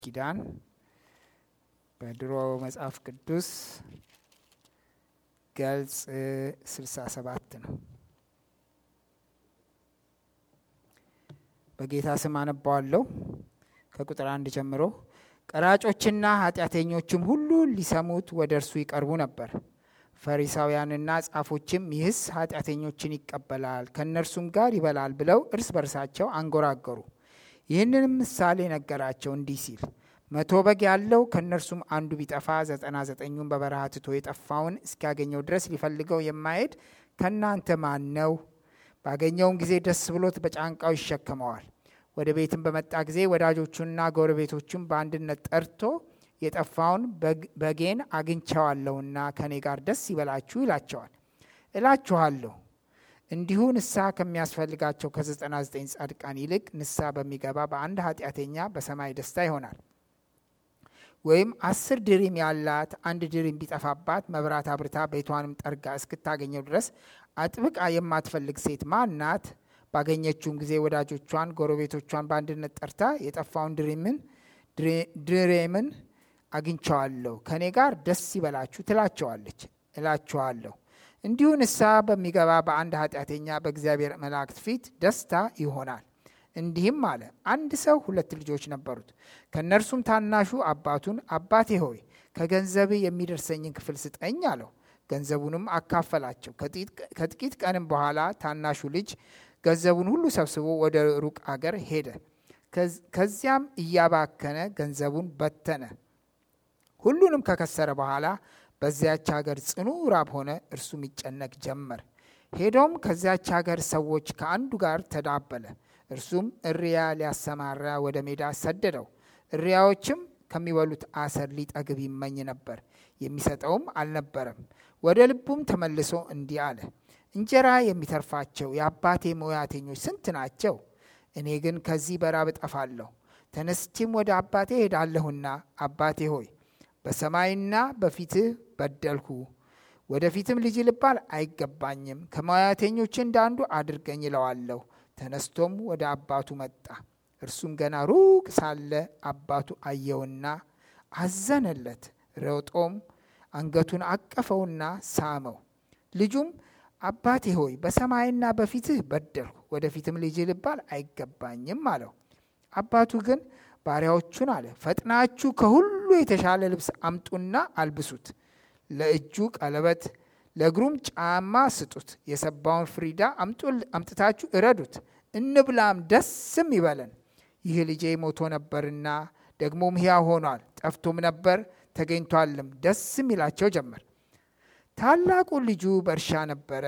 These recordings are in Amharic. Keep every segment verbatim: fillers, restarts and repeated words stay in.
ኪዳን በድሮ መጽሐፍ ቅዱስ ገልጽ ስልሳ ሰባት ነው። በጌታ ስም አነባዋለሁ ከቁጥር አንድ ጀምሮ። ቀራጮችና ኃጢአተኞችም ሁሉ ሊሰሙት ወደ እርሱ ይቀርቡ ነበር። ፈሪሳውያንና ጻፎችም ይህስ ኃጢአተኞችን ይቀበላል ከእነርሱም ጋር ይበላል ብለው እርስ በርሳቸው አንጎራገሩ። ይህንንም ምሳሌ ነገራቸው እንዲህ ሲል፣ መቶ በግ ያለው ከእነርሱም አንዱ ቢጠፋ ዘጠና ዘጠኙን በበረሃ ትቶ የጠፋውን እስኪያገኘው ድረስ ሊፈልገው የማይሄድ ከእናንተ ማን ነው? ባገኘውም ጊዜ ደስ ብሎት በጫንቃው ይሸከመዋል። ወደ ቤትም በመጣ ጊዜ ወዳጆቹንና ጎረቤቶቹን በአንድነት ጠርቶ የጠፋውን በጌን አግኝቼዋለሁና ከኔ ጋር ደስ ይበላችሁ ይላቸዋል። እላችኋለሁ እንዲሁ ንስሐ ከሚያስፈልጋቸው ከዘጠና ዘጠኝ ጻድቃን ይልቅ ንስሐ በሚገባ በአንድ ኃጢአተኛ በሰማይ ደስታ ይሆናል። ወይም አስር ድሪም ያላት አንድ ድሪም ቢጠፋባት መብራት አብርታ ቤቷንም ጠርጋ እስክታገኘው ድረስ አጥብቃ የማትፈልግ ሴት ማን ናት? ባገኘችውም ጊዜ ወዳጆቿን ጎረቤቶቿን በአንድነት ጠርታ የጠፋውን ድሪምን ድሬምን አግኝቼዋለሁ ከኔ ጋር ደስ ይበላችሁ ትላቸዋለች። እላችኋለሁ እንዲሁ ንስሐ በሚገባ በአንድ ኃጢአተኛ በእግዚአብሔር መላእክት ፊት ደስታ ይሆናል። እንዲህም አለ። አንድ ሰው ሁለት ልጆች ነበሩት። ከእነርሱም ታናሹ አባቱን አባቴ ሆይ ከገንዘብ የሚደርሰኝን ክፍል ስጠኝ አለው። ገንዘቡንም አካፈላቸው። ከጥቂት ቀንም በኋላ ታናሹ ልጅ ገንዘቡን ሁሉ ሰብስቦ ወደ ሩቅ አገር ሄደ። ከዚያም እያባከነ ገንዘቡን በተነ። ሁሉንም ከከሰረ በኋላ በዚያች ሀገር ጽኑ ራብ ሆነ፣ እርሱም ይጨነቅ ጀመር። ሄዶም ከዚያች ሀገር ሰዎች ከአንዱ ጋር ተዳበለ። እርሱም እሪያ ሊያሰማራ ወደ ሜዳ ሰደደው። እሪያዎችም ከሚበሉት አሰር ሊጠግብ ይመኝ ነበር፣ የሚሰጠውም አልነበረም። ወደ ልቡም ተመልሶ እንዲህ አለ፣ እንጀራ የሚተርፋቸው የአባቴ ሙያተኞች ስንት ናቸው? እኔ ግን ከዚህ በራብ እጠፋለሁ። ተነስቼም ወደ አባቴ ሄዳለሁና አባቴ ሆይ በሰማይና በፊትህ በደልሁ፣ ወደፊትም ልጅ ልባል አይገባኝም። ከሙያተኞች እንዳንዱ አድርገኝ እለዋለሁ። ተነስቶም ወደ አባቱ መጣ። እርሱም ገና ሩቅ ሳለ አባቱ አየውና አዘነለት። ሮጦም አንገቱን አቀፈውና ሳመው። ልጁም አባቴ ሆይ በሰማይና በፊትህ በደልሁ፣ ወደፊትም ልጅ ልባል አይገባኝም አለው። አባቱ ግን ባሪያዎቹን አለ፣ ፈጥናችሁ ከሁሉ የተሻለ ልብስ አምጡና አልብሱት፣ ለእጁ ቀለበት ለእግሩም ጫማ ስጡት። የሰባውን ፍሪዳ አምጥታችሁ እረዱት፣ እንብላም ደስም ይበለን። ይህ ልጄ ሞቶ ነበርና ደግሞም ሕያው ሆኗል፣ ጠፍቶም ነበር ተገኝቷልም፣ ደስም ይላቸው ጀመር። ታላቁ ልጁ በእርሻ ነበረ።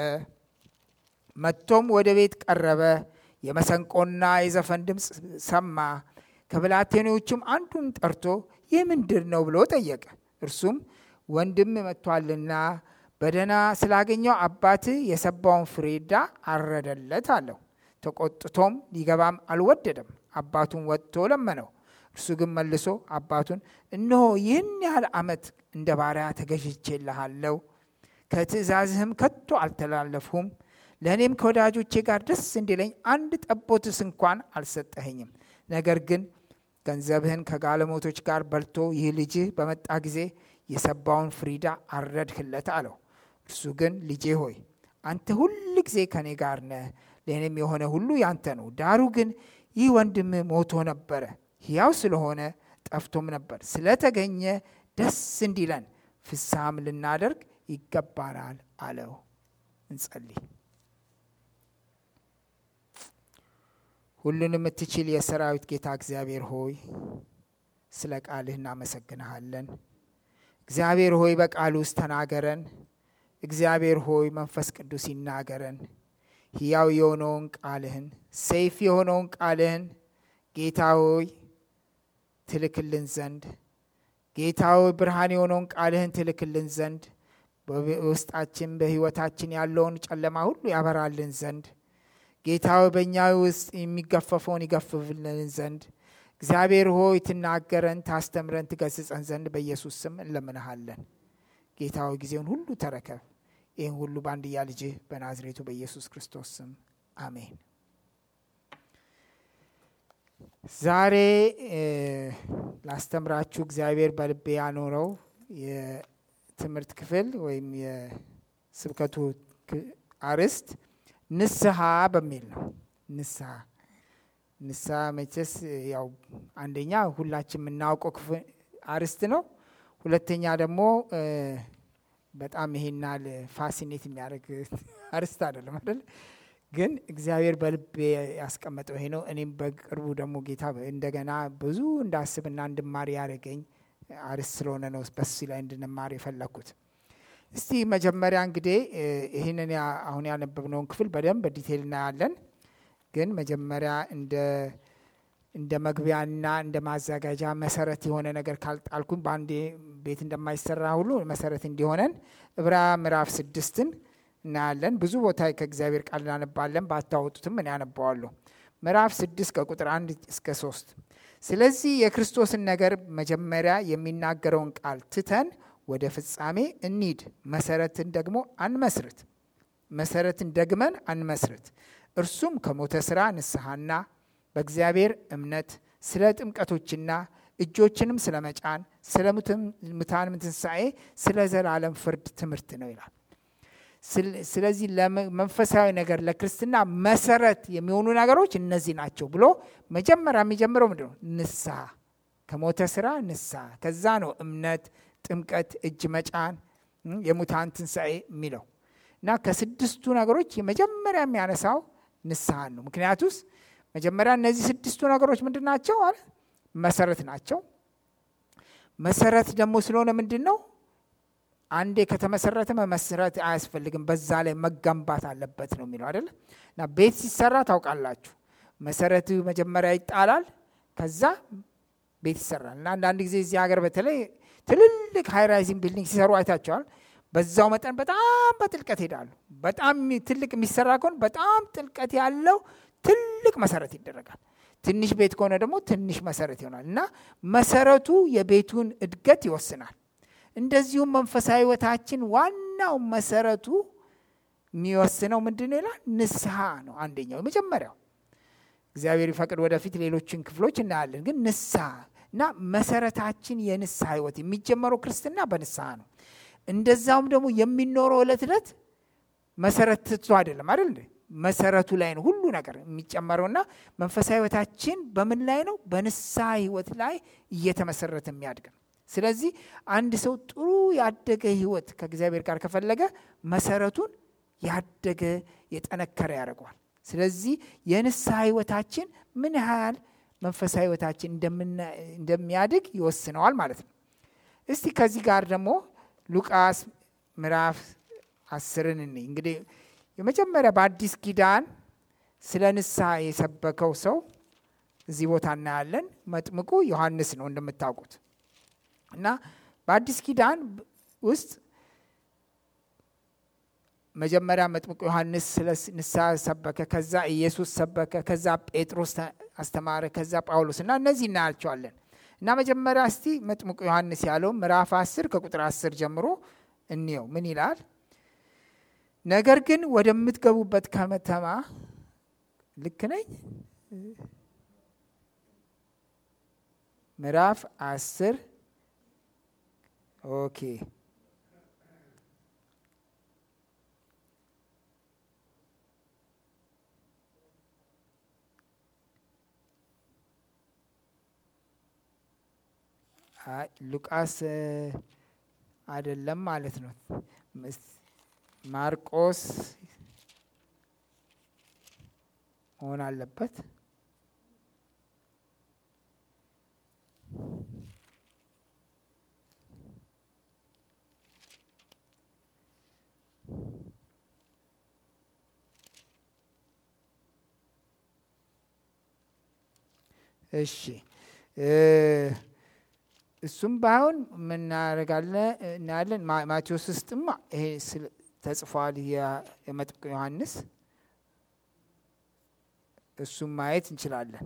መጥቶም ወደ ቤት ቀረበ። የመሰንቆና የዘፈን ድምፅ ሰማ። ከብላቴኖችም አንዱን ጠርቶ ይህ ምንድር ነው ብሎ ጠየቀ። እርሱም ወንድም መጥቷልና በደህና ስላገኘው አባት የሰባውን ፍሪዳ አረደለት አለው። ተቆጥቶም ሊገባም አልወደደም። አባቱን ወጥቶ ለመነው። እርሱ ግን መልሶ አባቱን እነሆ ይህን ያህል ዓመት እንደ ባሪያ ተገዥቼልሃለሁ፣ ከትእዛዝህም ከቶ አልተላለፍሁም። ለእኔም ከወዳጆቼ ጋር ደስ እንዲለኝ አንድ ጠቦትስ እንኳን አልሰጠኸኝም። ነገር ግን ገንዘብህን ከጋለሞቶች ጋር በልቶ ይህ ልጅህ በመጣ ጊዜ የሰባውን ፍሪዳ አረድህለት አለው። እርሱ ግን ልጄ ሆይ አንተ ሁል ጊዜ ከኔ ጋር ነህ፣ ለእኔም የሆነ ሁሉ ያንተ ነው። ዳሩ ግን ይህ ወንድምህ ሞቶ ነበረ፣ ሕያው ስለሆነ ጠፍቶም ነበር፣ ስለተገኘ ደስ እንዲለን ፍስሐም ልናደርግ ይገባናል አለው። እንጸልይ። ሁሉንም የምትችል የሰራዊት ጌታ እግዚአብሔር ሆይ ስለ ቃልህ እናመሰግንሃለን። እግዚአብሔር ሆይ በቃል ውስጥ ተናገረን። እግዚአብሔር ሆይ መንፈስ ቅዱስ ይናገረን። ሕያው የሆነውን ቃልህን፣ ሰይፍ የሆነውን ቃልህን ጌታ ሆይ ትልክልን ዘንድ፣ ጌታ ሆይ ብርሃን የሆነውን ቃልህን ትልክልን ዘንድ፣ በውስጣችን በሕይወታችን ያለውን ጨለማ ሁሉ ያበራልን ዘንድ፣ ጌታ ሆይ በእኛ ውስጥ የሚገፈፈውን ይገፍፍልን ዘንድ እግዚአብሔር ሆይ ትናገረን፣ ታስተምረን፣ ትገስጸን ዘንድ በኢየሱስ ስም እንለምንሃለን። ጌታ ሆይ ጊዜውን ሁሉ ተረከብ። ይህን ሁሉ በአንድያ ልጅህ በናዝሬቱ በኢየሱስ ክርስቶስ ስም አሜን። ዛሬ ላስተምራችሁ እግዚአብሔር በልቤ ያኖረው የትምህርት ክፍል ወይም የስብከቱ አርዕስት ንስሐ በሚል ነው። ንስሐ ንስሐ መቼስ ያው አንደኛ ሁላችን የምናውቀው አርዕስት ነው። ሁለተኛ ደግሞ በጣም ይሄናል ፋሲኔት የሚያደርግ አርዕስት አይደለም አይደል? ግን እግዚአብሔር በልቤ ያስቀመጠው ይሄ ነው። እኔም በቅርቡ ደግሞ ጌታ እንደገና ብዙ እንዳስብና እንድማር ያደረገኝ አርዕስት ስለሆነ ነው በሱ ላይ እንድንማር የፈለኩት። እስቲ መጀመሪያ እንግዲህ ይህንን አሁን ያነበብነውን ክፍል በደንብ በዲቴል እናያለን። ግን መጀመሪያ እንደ እንደ መግቢያና እንደ ማዘጋጃ መሰረት የሆነ ነገር ካልጣልኩኝ በአንድ ቤት እንደማይሰራ ሁሉ መሰረት እንዲሆነን ዕብራውያን ምዕራፍ ስድስትን እናያለን። ብዙ ቦታ ከእግዚአብሔር ቃል እናነባለን። ባታወጡትም እኔ አነባዋለሁ። ምዕራፍ ስድስት ከቁጥር አንድ እስከ ሶስት ስለዚህ የክርስቶስን ነገር መጀመሪያ የሚናገረውን ቃል ትተን ወደ ፍጻሜ እንሂድ። መሰረትን ደግሞ አንመስርት መሰረትን ደግመን አንመስርት። እርሱም ከሞተ ሥራ ንስሐና በእግዚአብሔር እምነት፣ ስለ ጥምቀቶችና እጆችንም ስለ መጫን፣ ስለ ሙታንም ትንሣኤ፣ ስለ ዘላለም ፍርድ ትምህርት ነው ይላል። ስለዚህ ለመንፈሳዊ ነገር ለክርስትና መሰረት የሚሆኑ ነገሮች እነዚህ ናቸው ብሎ መጀመሪያ የሚጀምረው ምንድን ነው? ንስሐ። ከሞተ ሥራ ንስሐ። ከዛ ነው እምነት፣ ጥምቀት፣ እጅ መጫን፣ የሙታን ትንሣኤ የሚለው እና ከስድስቱ ነገሮች የመጀመሪያ የሚያነሳው ንስሐን ነው። ምክንያቱስ መጀመሪያ እነዚህ ስድስቱ ነገሮች ምንድን ናቸው አለ? መሰረት ናቸው። መሰረት ደግሞ ስለሆነ ምንድን ነው? አንዴ ከተመሰረተ መመስረት አያስፈልግም፣ በዛ ላይ መገንባት አለበት ነው የሚለው አይደል? እና ቤት ሲሰራ ታውቃላችሁ፣ መሰረቱ መጀመሪያ ይጣላል፣ ከዛ ቤት ይሰራል። እና አንዳንድ ጊዜ እዚህ ሀገር በተለይ ትልልቅ ሃይ ራይዚንግ ቢልዲንግ ሲሰሩ አይታቸዋል። በዛው መጠን በጣም በጥልቀት ሄዳሉ። በጣም ትልቅ የሚሰራ ከሆነ በጣም ጥልቀት ያለው ትልቅ መሰረት ይደረጋል። ትንሽ ቤት ከሆነ ደግሞ ትንሽ መሰረት ይሆናል። እና መሰረቱ የቤቱን እድገት ይወስናል። እንደዚሁም መንፈሳዊ ሕይወታችን ዋናው መሰረቱ የሚወስነው ምንድን ነው ይላል? ንስሐ ነው። አንደኛው የመጀመሪያው። እግዚአብሔር ይፈቅድ ወደፊት ሌሎችን ክፍሎች እናያለን። ግን ንስሐ እና መሰረታችን የንስሐ ሕይወት የሚጀመረው ክርስትና በንስሐ ነው። እንደዛውም ደግሞ የሚኖረው ዕለት ዕለት መሰረት ትቶ አይደለም አይደል? መሰረቱ ላይ ነው ሁሉ ነገር የሚጨመረውና መንፈሳዊ ሕይወታችን በምን ላይ ነው? በንስሐ ሕይወት ላይ እየተመሰረተ የሚያድግ ነው። ስለዚህ አንድ ሰው ጥሩ ያደገ ሕይወት ከእግዚአብሔር ጋር ከፈለገ መሰረቱን ያደገ የጠነከረ ያደርገዋል። ስለዚህ የንስሐ ሕይወታችን ምን ያህል መንፈሳዊ ሕይወታችን እንደሚያድግ ይወስነዋል ማለት ነው። እስቲ ከዚህ ጋር ደግሞ ሉቃስ ምዕራፍ አስርን እንይ። እንግዲህ የመጀመሪያ በአዲስ ኪዳን ስለ ንስሐ የሰበከው ሰው እዚህ ቦታ እናያለን። መጥምቁ ዮሐንስ ነው እንደምታውቁት። እና በአዲስ ኪዳን ውስጥ መጀመሪያ መጥምቁ ዮሐንስ ስለ ንስሐ ሰበከ፣ ከዛ ኢየሱስ ሰበከ፣ ከዛ ጴጥሮስ አስተማረ፣ ከዛ ጳውሎስ እና እነዚህ እናያቸዋለን። እና መጀመሪያ እስቲ መጥምቁ ዮሐንስ ያለው ምዕራፍ አስር ከቁጥር አስር ጀምሮ እንየው። ምን ይላል? ነገር ግን ወደምትገቡበት ከተማ ልክ ነኝ? ምዕራፍ አስር ኦኬ ሉቃስ አይደለም ማለት ነው። ማርቆስ መሆን አለበት። እሺ እሱም ባይሆን ምን እናያለን? ማቴዎስ ውስጥማ ይሄ ተጽፏል የመጥምቁ ዮሐንስ፣ እሱም ማየት እንችላለን።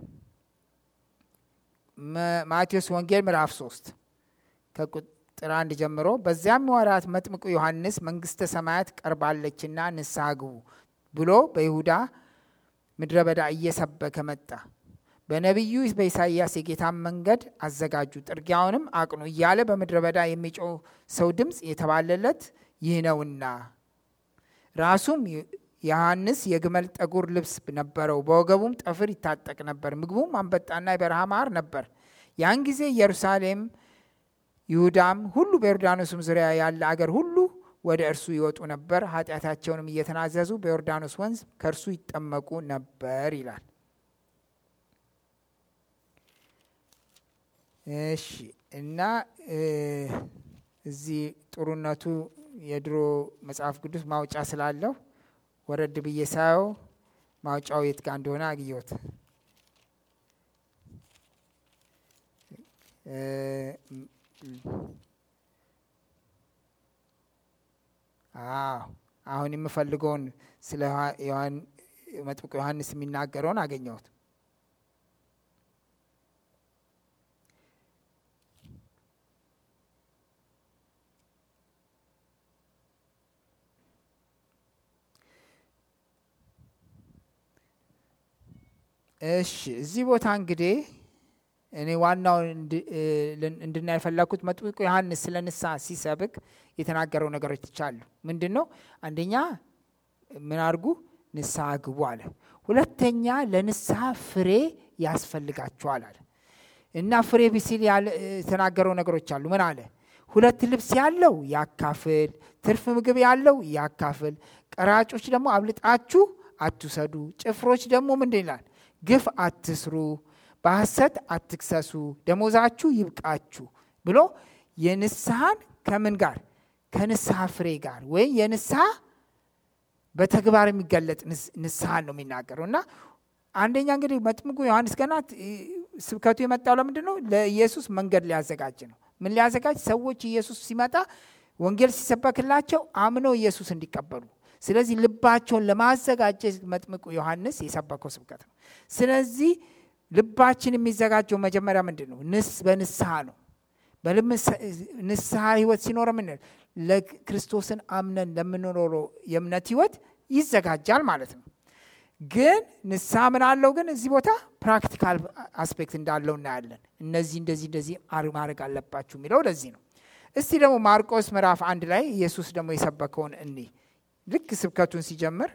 ማቴዎስ ወንጌል ምዕራፍ ሶስት ከቁጥር አንድ ጀምሮ በዚያም ወራት መጥምቁ ዮሐንስ መንግሥተ ሰማያት ቀርባለችና ንስሐ ግቡ ብሎ በይሁዳ ምድረ በዳ እየሰበከ መጣ። በነቢዩ በኢሳይያስ የጌታን መንገድ አዘጋጁ ጥርጊያውንም አቅኑ እያለ በምድረ በዳ የሚጮህ ሰው ድምፅ የተባለለት ይህ ነውና። ራሱም ዮሐንስ የግመል ጠጉር ልብስ ነበረው፣ በወገቡም ጠፍር ይታጠቅ ነበር፣ ምግቡም አንበጣና የበረሃ ማር ነበር። ያን ጊዜ ኢየሩሳሌም፣ ይሁዳም ሁሉ በዮርዳኖስም ዙሪያ ያለ አገር ሁሉ ወደ እርሱ ይወጡ ነበር፣ ኃጢአታቸውንም እየተናዘዙ በዮርዳኖስ ወንዝ ከእርሱ ይጠመቁ ነበር ይላል። እሺ እና እዚህ ጥሩነቱ የድሮ መጽሐፍ ቅዱስ ማውጫ ስላለው ወረድ ብዬ ሳየው ማውጫው የት ጋር እንደሆነ አግኘሁት። አዎ አሁን የምፈልገውን ስለ መጥምቁ ዮሐንስ የሚናገረውን አገኘሁት። እሺ እዚህ ቦታ እንግዲህ እኔ ዋናው እንድናይ የፈለኩት መጥምቁ ዮሐንስ ስለ ንስሐ ሲሰብክ የተናገረው ነገሮች አሉ። ምንድነው? አንደኛ ምን አድርጉ? ንስሐ ግቡ አለ። ሁለተኛ ለንስሐ ፍሬ ያስፈልጋቸዋል አለ እና ፍሬ ቢሲል የተናገረው ነገሮች አሉ። ምን አለ? ሁለት ልብስ ያለው ያካፍል፣ ትርፍ ምግብ ያለው ያካፍል፣ ቀራጮች ደግሞ አብልጣችሁ አትውሰዱ፣ ጭፍሮች ደግሞ ምንድን ይላል? ግፍ አትስሩ፣ በሐሰት አትክሰሱ፣ ደሞዛችሁ ይብቃችሁ ብሎ የንስሐን ከምን ጋር? ከንስሐ ፍሬ ጋር ወይ የንስሐ በተግባር የሚገለጥ ንስሐን ነው የሚናገረው። እና አንደኛ እንግዲህ መጥምቁ ዮሐንስ ገና ስብከቱ የመጣው ለምንድን ነው? ለኢየሱስ መንገድ ሊያዘጋጅ ነው። ምን ሊያዘጋጅ? ሰዎች ኢየሱስ ሲመጣ ወንጌል ሲሰበክላቸው አምነው ኢየሱስ እንዲቀበሉ። ስለዚህ ልባቸውን ለማዘጋጀት መጥምቁ ዮሐንስ የሰበከው ስብከት ነው። ስለዚህ ልባችን የሚዘጋጀው መጀመሪያ ምንድን ነው? ንስ በንስሐ ነው። በንስሐ ህይወት ሲኖር ምን ለክርስቶስን አምነን ለምንኖረው የእምነት ህይወት ይዘጋጃል ማለት ነው። ግን ንስሐ ምን አለው? ግን እዚህ ቦታ ፕራክቲካል አስፔክት እንዳለው እናያለን። እነዚህ እንደዚህ እንደዚህ ማድረግ አለባችሁ የሚለው ለዚህ ነው። እስቲ ደግሞ ማርቆስ ምዕራፍ አንድ ላይ ኢየሱስ ደግሞ የሰበከውን እኒ ልክ ስብከቱን ሲጀምር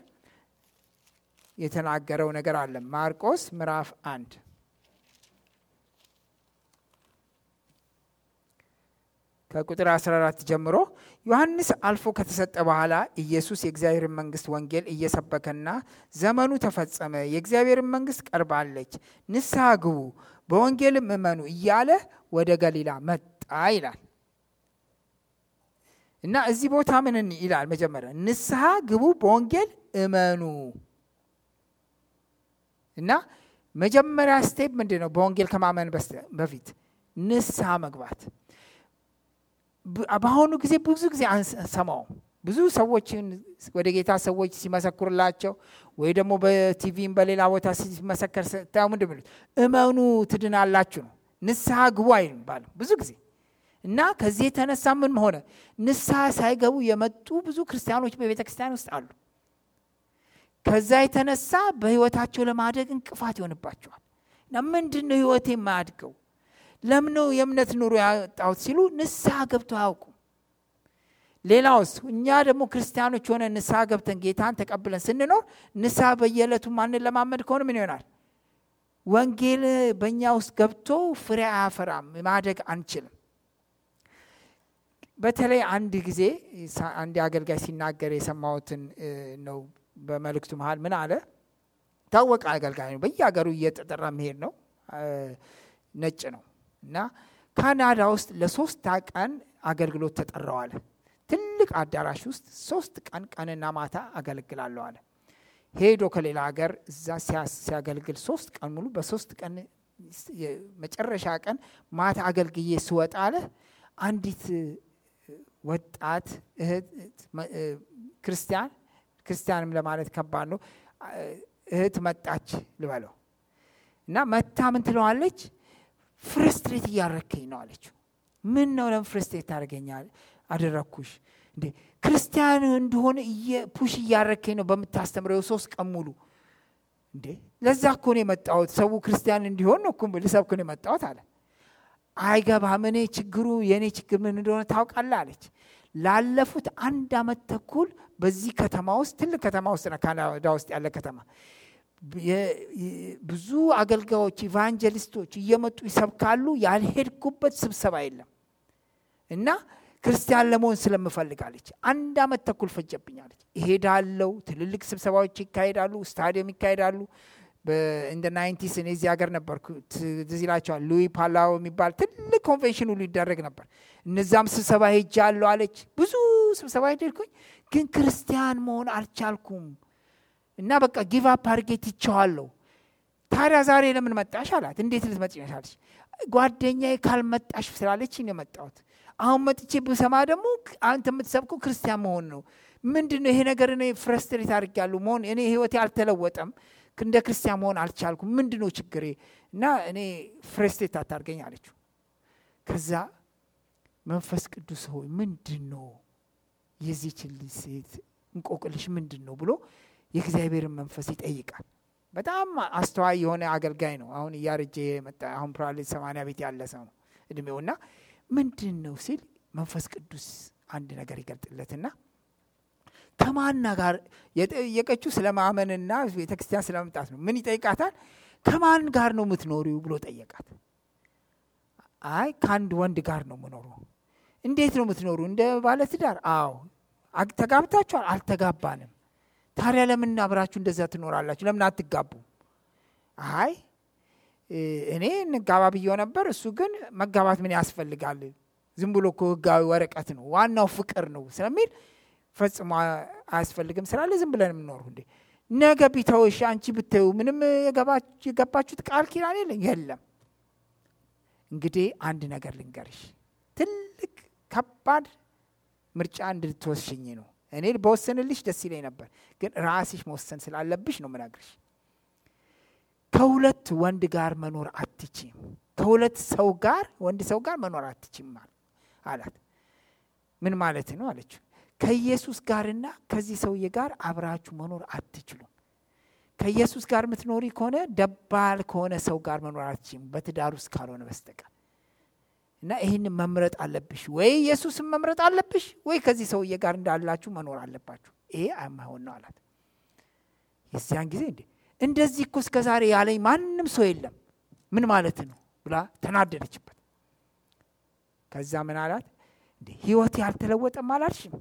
የተናገረው ነገር አለ። ማርቆስ ምዕራፍ አንድ ከቁጥር አስራ አራት ጀምሮ ዮሐንስ አልፎ ከተሰጠ በኋላ ኢየሱስ የእግዚአብሔር መንግስት ወንጌል እየሰበከና ዘመኑ ተፈጸመ፣ የእግዚአብሔር መንግስት ቀርባለች፣ ንስሐ ግቡ፣ በወንጌልም እመኑ እያለ ወደ ገሊላ መጣ ይላል። እና እዚህ ቦታ ምን ይላል? መጀመሪያ ንስሐ ግቡ፣ በወንጌል እመኑ። እና መጀመሪያ ስቴፕ ምንድነው? በወንጌል ከማመን በፊት ንስሐ መግባት። በአሁኑ ጊዜ ብዙ ጊዜ አንሰማው። ብዙ ሰዎች ወደ ጌታ ሰዎች ሲመሰክሩላቸው ወይ ደግሞ በቲቪም በሌላ ቦታ ሲመሰከር ታው ምንድን ነው? እመኑ ትድናላችሁ ነው። ንስሐ ግቡ አይባልም ብዙ ጊዜ። እና ከዚህ የተነሳ ምን ሆነ? ንስሐ ሳይገቡ የመጡ ብዙ ክርስቲያኖች በቤተ ክርስቲያን ውስጥ አሉ። ከዛ የተነሳ በህይወታቸው ለማደግ እንቅፋት ይሆንባቸዋል። እና ምንድነው ህይወቴ የማያድገው? ለምን ነው የእምነት ኑሮ ያጣሁት ሲሉ ንስሐ ገብተው አያውቁም። ሌላውስ እኛ ደግሞ ክርስቲያኖች ሆነ ንስሐ ገብተን ጌታን ተቀብለን ስንኖር ንስሐ በየዕለቱ ማንን ለማመድ ከሆነ ምን ይሆናል? ወንጌል በእኛ ውስጥ ገብቶ ፍሬ አያፈራም፣ ማደግ አንችልም። በተለይ አንድ ጊዜ አንድ አገልጋይ ሲናገር የሰማሁትን ነው። በመልእክቱ መሃል ምን አለ? ታወቀ አገልጋይ ነው፣ በየሀገሩ እየተጠራ መሄድ ነው፣ ነጭ ነው። እና ካናዳ ውስጥ ለሶስት ቀን አገልግሎት ተጠራው አለ። ትልቅ አዳራሽ ውስጥ ሶስት ቀን ቀንና ማታ አገልግላለሁ አለ። ሄዶ ከሌላ ሀገር እዛ ሲያገልግል ሶስት ቀን ሙሉ በሶስት ቀን መጨረሻ ቀን ማታ አገልግዬ ስወጣ አለ አንዲት ወጣት እህት ክርስቲያን ክርስቲያንም ለማለት ከባድ ነው እህት መጣች ልበለው እና መታ ምን ትለዋለች? ፍረስትሬት እያረከኝ ነው አለች። ምን ነው ለምን ፍረስትሬት ታደርገኛለህ? አደረኩሽ እንዴ? ክርስቲያን እንደሆነ ፑሽ እያረከኝ ነው በምታስተምረው ሶስት ቀን ሙሉ እንዴ ለዛ እኮ ነው የመጣሁት ሰው ክርስቲያን እንዲሆን ነው እኮ ልሰብክ ነው የመጣሁት አለ። አይገባም እኔ ችግሩ የኔ ችግር ምን እንደሆነ ታውቃለህ አለች። ላለፉት አንድ አመት ተኩል በዚህ ከተማ ውስጥ ትልቅ ከተማ ውስጥ ነው ካናዳ ውስጥ ያለ ከተማ ብዙ አገልጋዮች ኢቫንጀሊስቶች እየመጡ ይሰብካሉ። ያልሄድኩበት ስብሰባ የለም እና ክርስቲያን ለመሆን ስለምፈልጋለች አንድ አመት ተኩል ፈጀብኛለች። እሄዳለሁ፣ ትልልቅ ስብሰባዎች ይካሄዳሉ፣ ስታዲየም ይካሄዳሉ። በእንደ ናይንቲስ እኔ እዚህ ሀገር ነበርኩ ትዝ ይላችኋል። ሉዊ ፓላው የሚባል ትልቅ ኮንቬንሽን ሁሉ ይደረግ ነበር። እነዛም ስብሰባ ሄጃለሁ አለች። ብዙ ስብሰባ ሄድኩኝ ግን ክርስቲያን መሆን አልቻልኩም እና በቃ ጊቭ አፕ አድርጌ ትቼዋለሁ። ታዲያ ዛሬ ለምን መጣሽ አላት። እንዴት ልትመጪ ነሽ አለች። ጓደኛዬ ካልመጣሽ ስላለች ነው የመጣሁት። አሁን መጥቼ ብሰማ ደግሞ አንተ የምትሰብከው ክርስቲያን መሆን ነው። ምንድነው ይሄ ነገር? እኔ ፍረስትሬት አድርጌያለሁ መሆን እኔ ህይወቴ አልተለወጠም፣ እንደ ክርስቲያን መሆን አልቻልኩም። ምንድነው ችግሬ? እና እኔ ፍረስትሬት አታርገኝ አለችው። ከዛ መንፈስ ቅዱስ ሆይ ምንድነው የዚህች ሴት እንቆቅልሽ ምንድነው ብሎ የእግዚአብሔርን መንፈስ ይጠይቃል። በጣም አስተዋይ የሆነ አገልጋይ ነው። አሁን እያረጀ መጣ። አሁን ፕሮባብሊ ሰማንያ ቤት ያለ ሰው ነው እድሜውና ምንድነው ሲል መንፈስ ቅዱስ አንድ ነገር ይገልጥለትና ከማን ጋር የጠየቀችው ስለማመንና ቤተክርስቲያን ስለመምጣት ነው። ምን ይጠይቃታል? ከማን ጋር ነው የምትኖሪው ብሎ ጠየቃት። አይ ከአንድ ወንድ ጋር ነው የምኖረው። እንዴት ነው የምትኖሩ? እንደ ባለ ትዳር? አዎ። ተጋብታችኋል? አልተጋባንም። ታዲያ ለምን አብራችሁ እንደዛ ትኖራላችሁ? ለምን አትጋቡ? አይ እኔ እንጋባ ብዬው ነበር፣ እሱ ግን መጋባት ምን ያስፈልጋል? ዝም ብሎ እኮ ህጋዊ ወረቀት ነው፣ ዋናው ፍቅር ነው ስለሚል ፈጽሞ አያስፈልግም ስላለ ዝም ብለን የምንኖረው። እንዴ ነገ ቢተውሽ አንቺ ብትዩ ምንም የገባችሁት ቃል ኪዳን የለም። እንግዲህ አንድ ነገር ልንገርሽ፣ ትልቅ ከባድ ምርጫ እንድትወስኝ ነው። እኔ በወሰንልሽ ደስ ይለኝ ነበር፣ ግን ራስሽ መወሰን ስላለብሽ ነው ምናግርሽ። ከሁለት ወንድ ጋር መኖር አትችይም። ከሁለት ሰው ጋር ወንድ ሰው ጋር መኖር አትችይም አላት። ምን ማለት ነው አለችው። ከኢየሱስ ጋርና ከዚህ ሰውዬ ጋር አብራችሁ መኖር አትችሉም። ከኢየሱስ ጋር የምትኖሪ ከሆነ ደባል ከሆነ ሰው ጋር መኖር አትችይም በትዳር ውስጥ ካልሆነ በስተቀር። እና ይሄን መምረጥ አለብሽ፣ ወይ ኢየሱስን መምረጥ አለብሽ ወይ ከዚህ ሰውዬ ጋር እንዳላችሁ መኖር አለባችሁ። ይሄ አይማሆን ነው አላት። የዚያን ጊዜ እንዴ እንደዚህ እኮ እስከዛሬ ያለኝ ማንም ሰው የለም ምን ማለት ነው ብላ ተናደደችበት። ከዛ ምን አላት? እንዴ ህይወት ያልተለወጠም አላልሽም?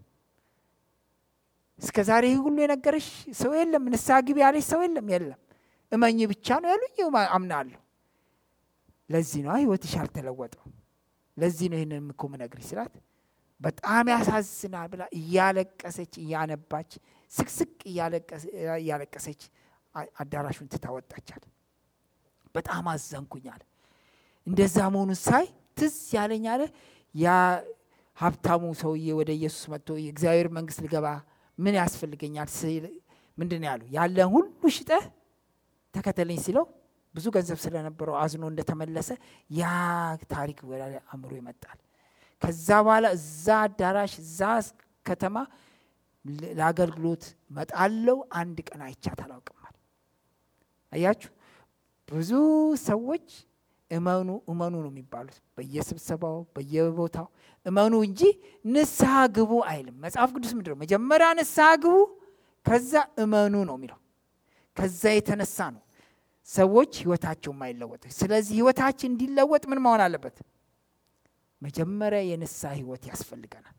እስከዛሬ ሁሉ የነገረሽ ሰው የለም? ንስሐ ግቢ ያለሽ ሰው የለም? የለም። እመኚ ብቻ ነው ያሉኝ፣ አምናለሁ። ለዚህ ነው ህይወትሽ ያልተለወጠው። ለዚህ ነው ይሄንን እኮ ምነግርሽ ስላት በጣም ያሳዝናል ብላ እያለቀሰች እያነባች ስቅስቅ እያለቀሰች አዳራሹን ትታወጣቻል። በጣም አዘንኩኛል። እንደዛ መሆኑን ሳይ ትዝ ያለኝ አለ ያ ሀብታሙ ሰውዬ ወደ ኢየሱስ መጥቶ የእግዚአብሔር መንግስት ልገባ ምን ያስፈልገኛል ሲል ምንድነው ያለው? ያለን ሁሉ ሽጠህ ተከተለኝ ሲለው ብዙ ገንዘብ ስለነበረው አዝኖ እንደተመለሰ ያ ታሪክ ወደ አእምሮ ይመጣል። ከዛ በኋላ እዛ አዳራሽ እዛ ከተማ ለአገልግሎት መጣለው አንድ ቀን አይቻት አላውቅም። አያችሁ ብዙ ሰዎች እመኑ እመኑ ነው የሚባሉት በየስብሰባው በየቦታው እመኑ እንጂ ንስሐ ግቡ አይልም መጽሐፍ ቅዱስ። ምንድነው መጀመሪያ ንስሐ ግቡ ከዛ እመኑ ነው የሚለው። ከዛ የተነሳ ነው ሰዎች ህይወታቸው የማይለወጥ። ስለዚህ ህይወታችን እንዲለወጥ ምን መሆን አለበት? መጀመሪያ የንስሐ ህይወት ያስፈልገናል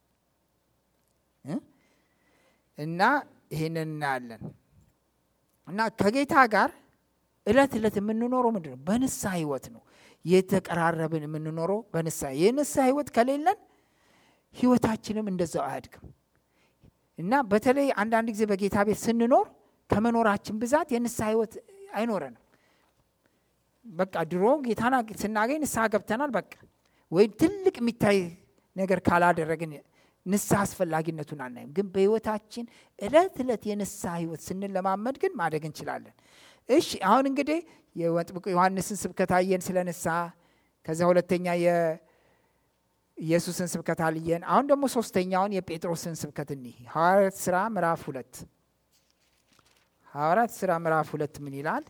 እና ይሄንን እናያለን። እና ከጌታ ጋር እለት እለት የምንኖረው ምንድነው? በንስሐ ህይወት ነው። የተቀራረብን የምንኖረው በንስሐ። የንስሐ ህይወት ከሌለን ህይወታችንም እንደዛው አያድግም። እና በተለይ አንዳንድ ጊዜ በጌታ ቤት ስንኖር ከመኖራችን ብዛት የንስሐ ህይወት አይኖረንም። በቃ ድሮ ጌታና ስናገኝ ንስሐ ገብተናል በቃ። ወይ ትልቅ የሚታይ ነገር ካላደረግን ንስሐ አስፈላጊነቱን አናይም። ግን በህይወታችን እለት እለት የንስሐ ህይወት ስንለማመድ ግን ማደግ እንችላለን። እሺ አሁን እንግዲህ የመጥምቁ ዮሐንስን ስብከት አየን ስለ ንስሐ። ከዛ ሁለተኛ የኢየሱስን ስብከት አየን። አሁን ደግሞ ሶስተኛውን የጴጥሮስን ስብከት እንይ። ሐዋርያት ሥራ ምዕራፍ ሁለት ሐዋርያት ሥራ ምዕራፍ ሁለት ምን ይላል?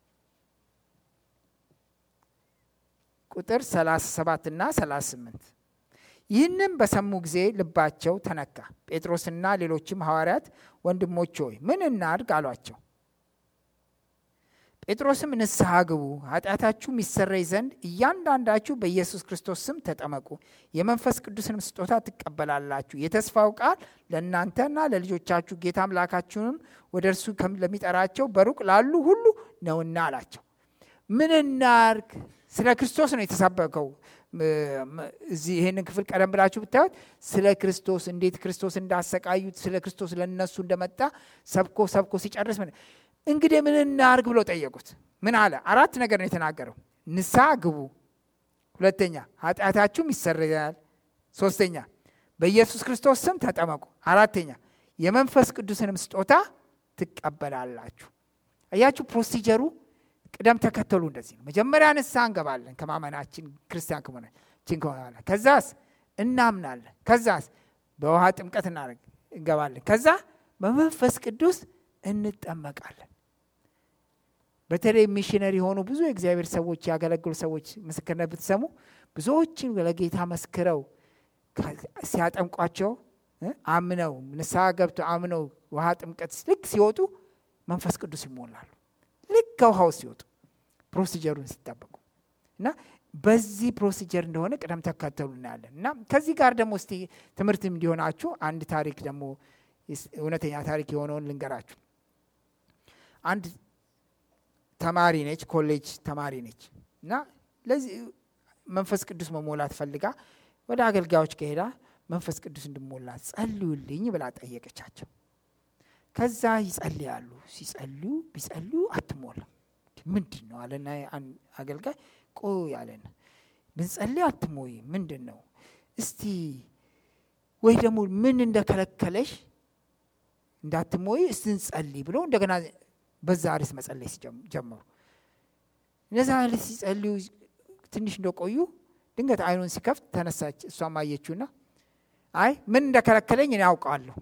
ቁጥር ሰላሳ ሰባት እና ሰላሳ ስምንት ይህንም በሰሙ ጊዜ ልባቸው ተነካ። ጴጥሮስና ሌሎችም ሐዋርያት ወንድሞች ሆይ ምን እናድርግ አሏቸው። ጴጥሮስም ንስሐ ግቡ፣ ኃጢአታችሁ ይሰረይ ዘንድ እያንዳንዳችሁ በኢየሱስ ክርስቶስ ስም ተጠመቁ፣ የመንፈስ ቅዱስንም ስጦታ ትቀበላላችሁ፣ የተስፋው ቃል ለእናንተና ለልጆቻችሁ ጌታ አምላካችሁንም ወደ እርሱ ለሚጠራቸው በሩቅ ላሉ ሁሉ ነውና አላቸው። ምን እናድርግ? ስለ ክርስቶስ ነው የተሰበከው። እዚህ ይሄንን ክፍል ቀደም ብላችሁ ብታዩት ስለ ክርስቶስ እንዴት ክርስቶስ እንዳሰቃዩት ስለ ክርስቶስ ለነሱ እንደመጣ ሰብኮ ሰብኮ ሲጨርስ ምን እንግዲህ ምን እናድርግ ብሎ ጠየቁት። ምን አለ? አራት ነገር ነው የተናገረው። ንስሐ ግቡ፣ ሁለተኛ ኃጢአታችሁም ይሰረያል፣ ሶስተኛ በኢየሱስ ክርስቶስ ስም ተጠመቁ፣ አራተኛ የመንፈስ ቅዱስንም ስጦታ ትቀበላላችሁ። አያችሁ ፕሮሲጀሩ ቅደም ተከተሉ እንደዚህ ነው። መጀመሪያ ንስሐ እንገባለን ከማመናችን ክርስቲያን ከሆናችን ከሆነ ከዛስ እናምናለን፣ ከዛስ በውሃ ጥምቀት እናደርግ እንገባለን፣ ከዛ በመንፈስ ቅዱስ እንጠመቃለን። በተለይ ሚሽነሪ የሆኑ ብዙ የእግዚአብሔር ሰዎች ያገለግሉ ሰዎች ምስክርነት ብትሰሙ ብዙዎችን ለጌታ መስክረው ሲያጠምቋቸው አምነው ንስሐ ገብተው አምነው ውሃ ጥምቀት ልክ ሲወጡ መንፈስ ቅዱስ ይሞላሉ። ልክ ከውሃው ሲወጡ ፕሮሲጀሩን ሲጠበቁ እና በዚህ ፕሮሲጀር እንደሆነ ቅደም ተከተሉ እናያለን። እና ከዚህ ጋር ደግሞ እስቲ ትምህርት እንዲሆናችሁ አንድ ታሪክ ደግሞ እውነተኛ ታሪክ የሆነውን ልንገራችሁ። አንድ ተማሪ ነች፣ ኮሌጅ ተማሪ ነች እና ለዚህ መንፈስ ቅዱስ መሞላት ፈልጋ ወደ አገልጋዮች ከሄዳ መንፈስ ቅዱስ እንድሞላት ጸልዩልኝ ብላ ጠየቀቻቸው። ከዛ ይጸልያሉ። ሲጸልዩ ቢጸልዩ አትሞላም። ምንድን ነው አለና አገልጋይ ቆይ አለና ብንጸልይ አትሞይ ምንድን ነው እስቲ ወይ ደግሞ ምን እንደከለከለሽ እንዳትሞይ እስቲ እንጸልይ ብሎ እንደገና በዛ አርስ መጸለይ ጀመሩ። እነዛ አርስ ሲጸልዩ ትንሽ እንደቆዩ ድንገት አይኑን ሲከፍት ተነሳች። እሷም አየችውና አይ ምን እንደከለከለኝ እኔ አውቃለሁ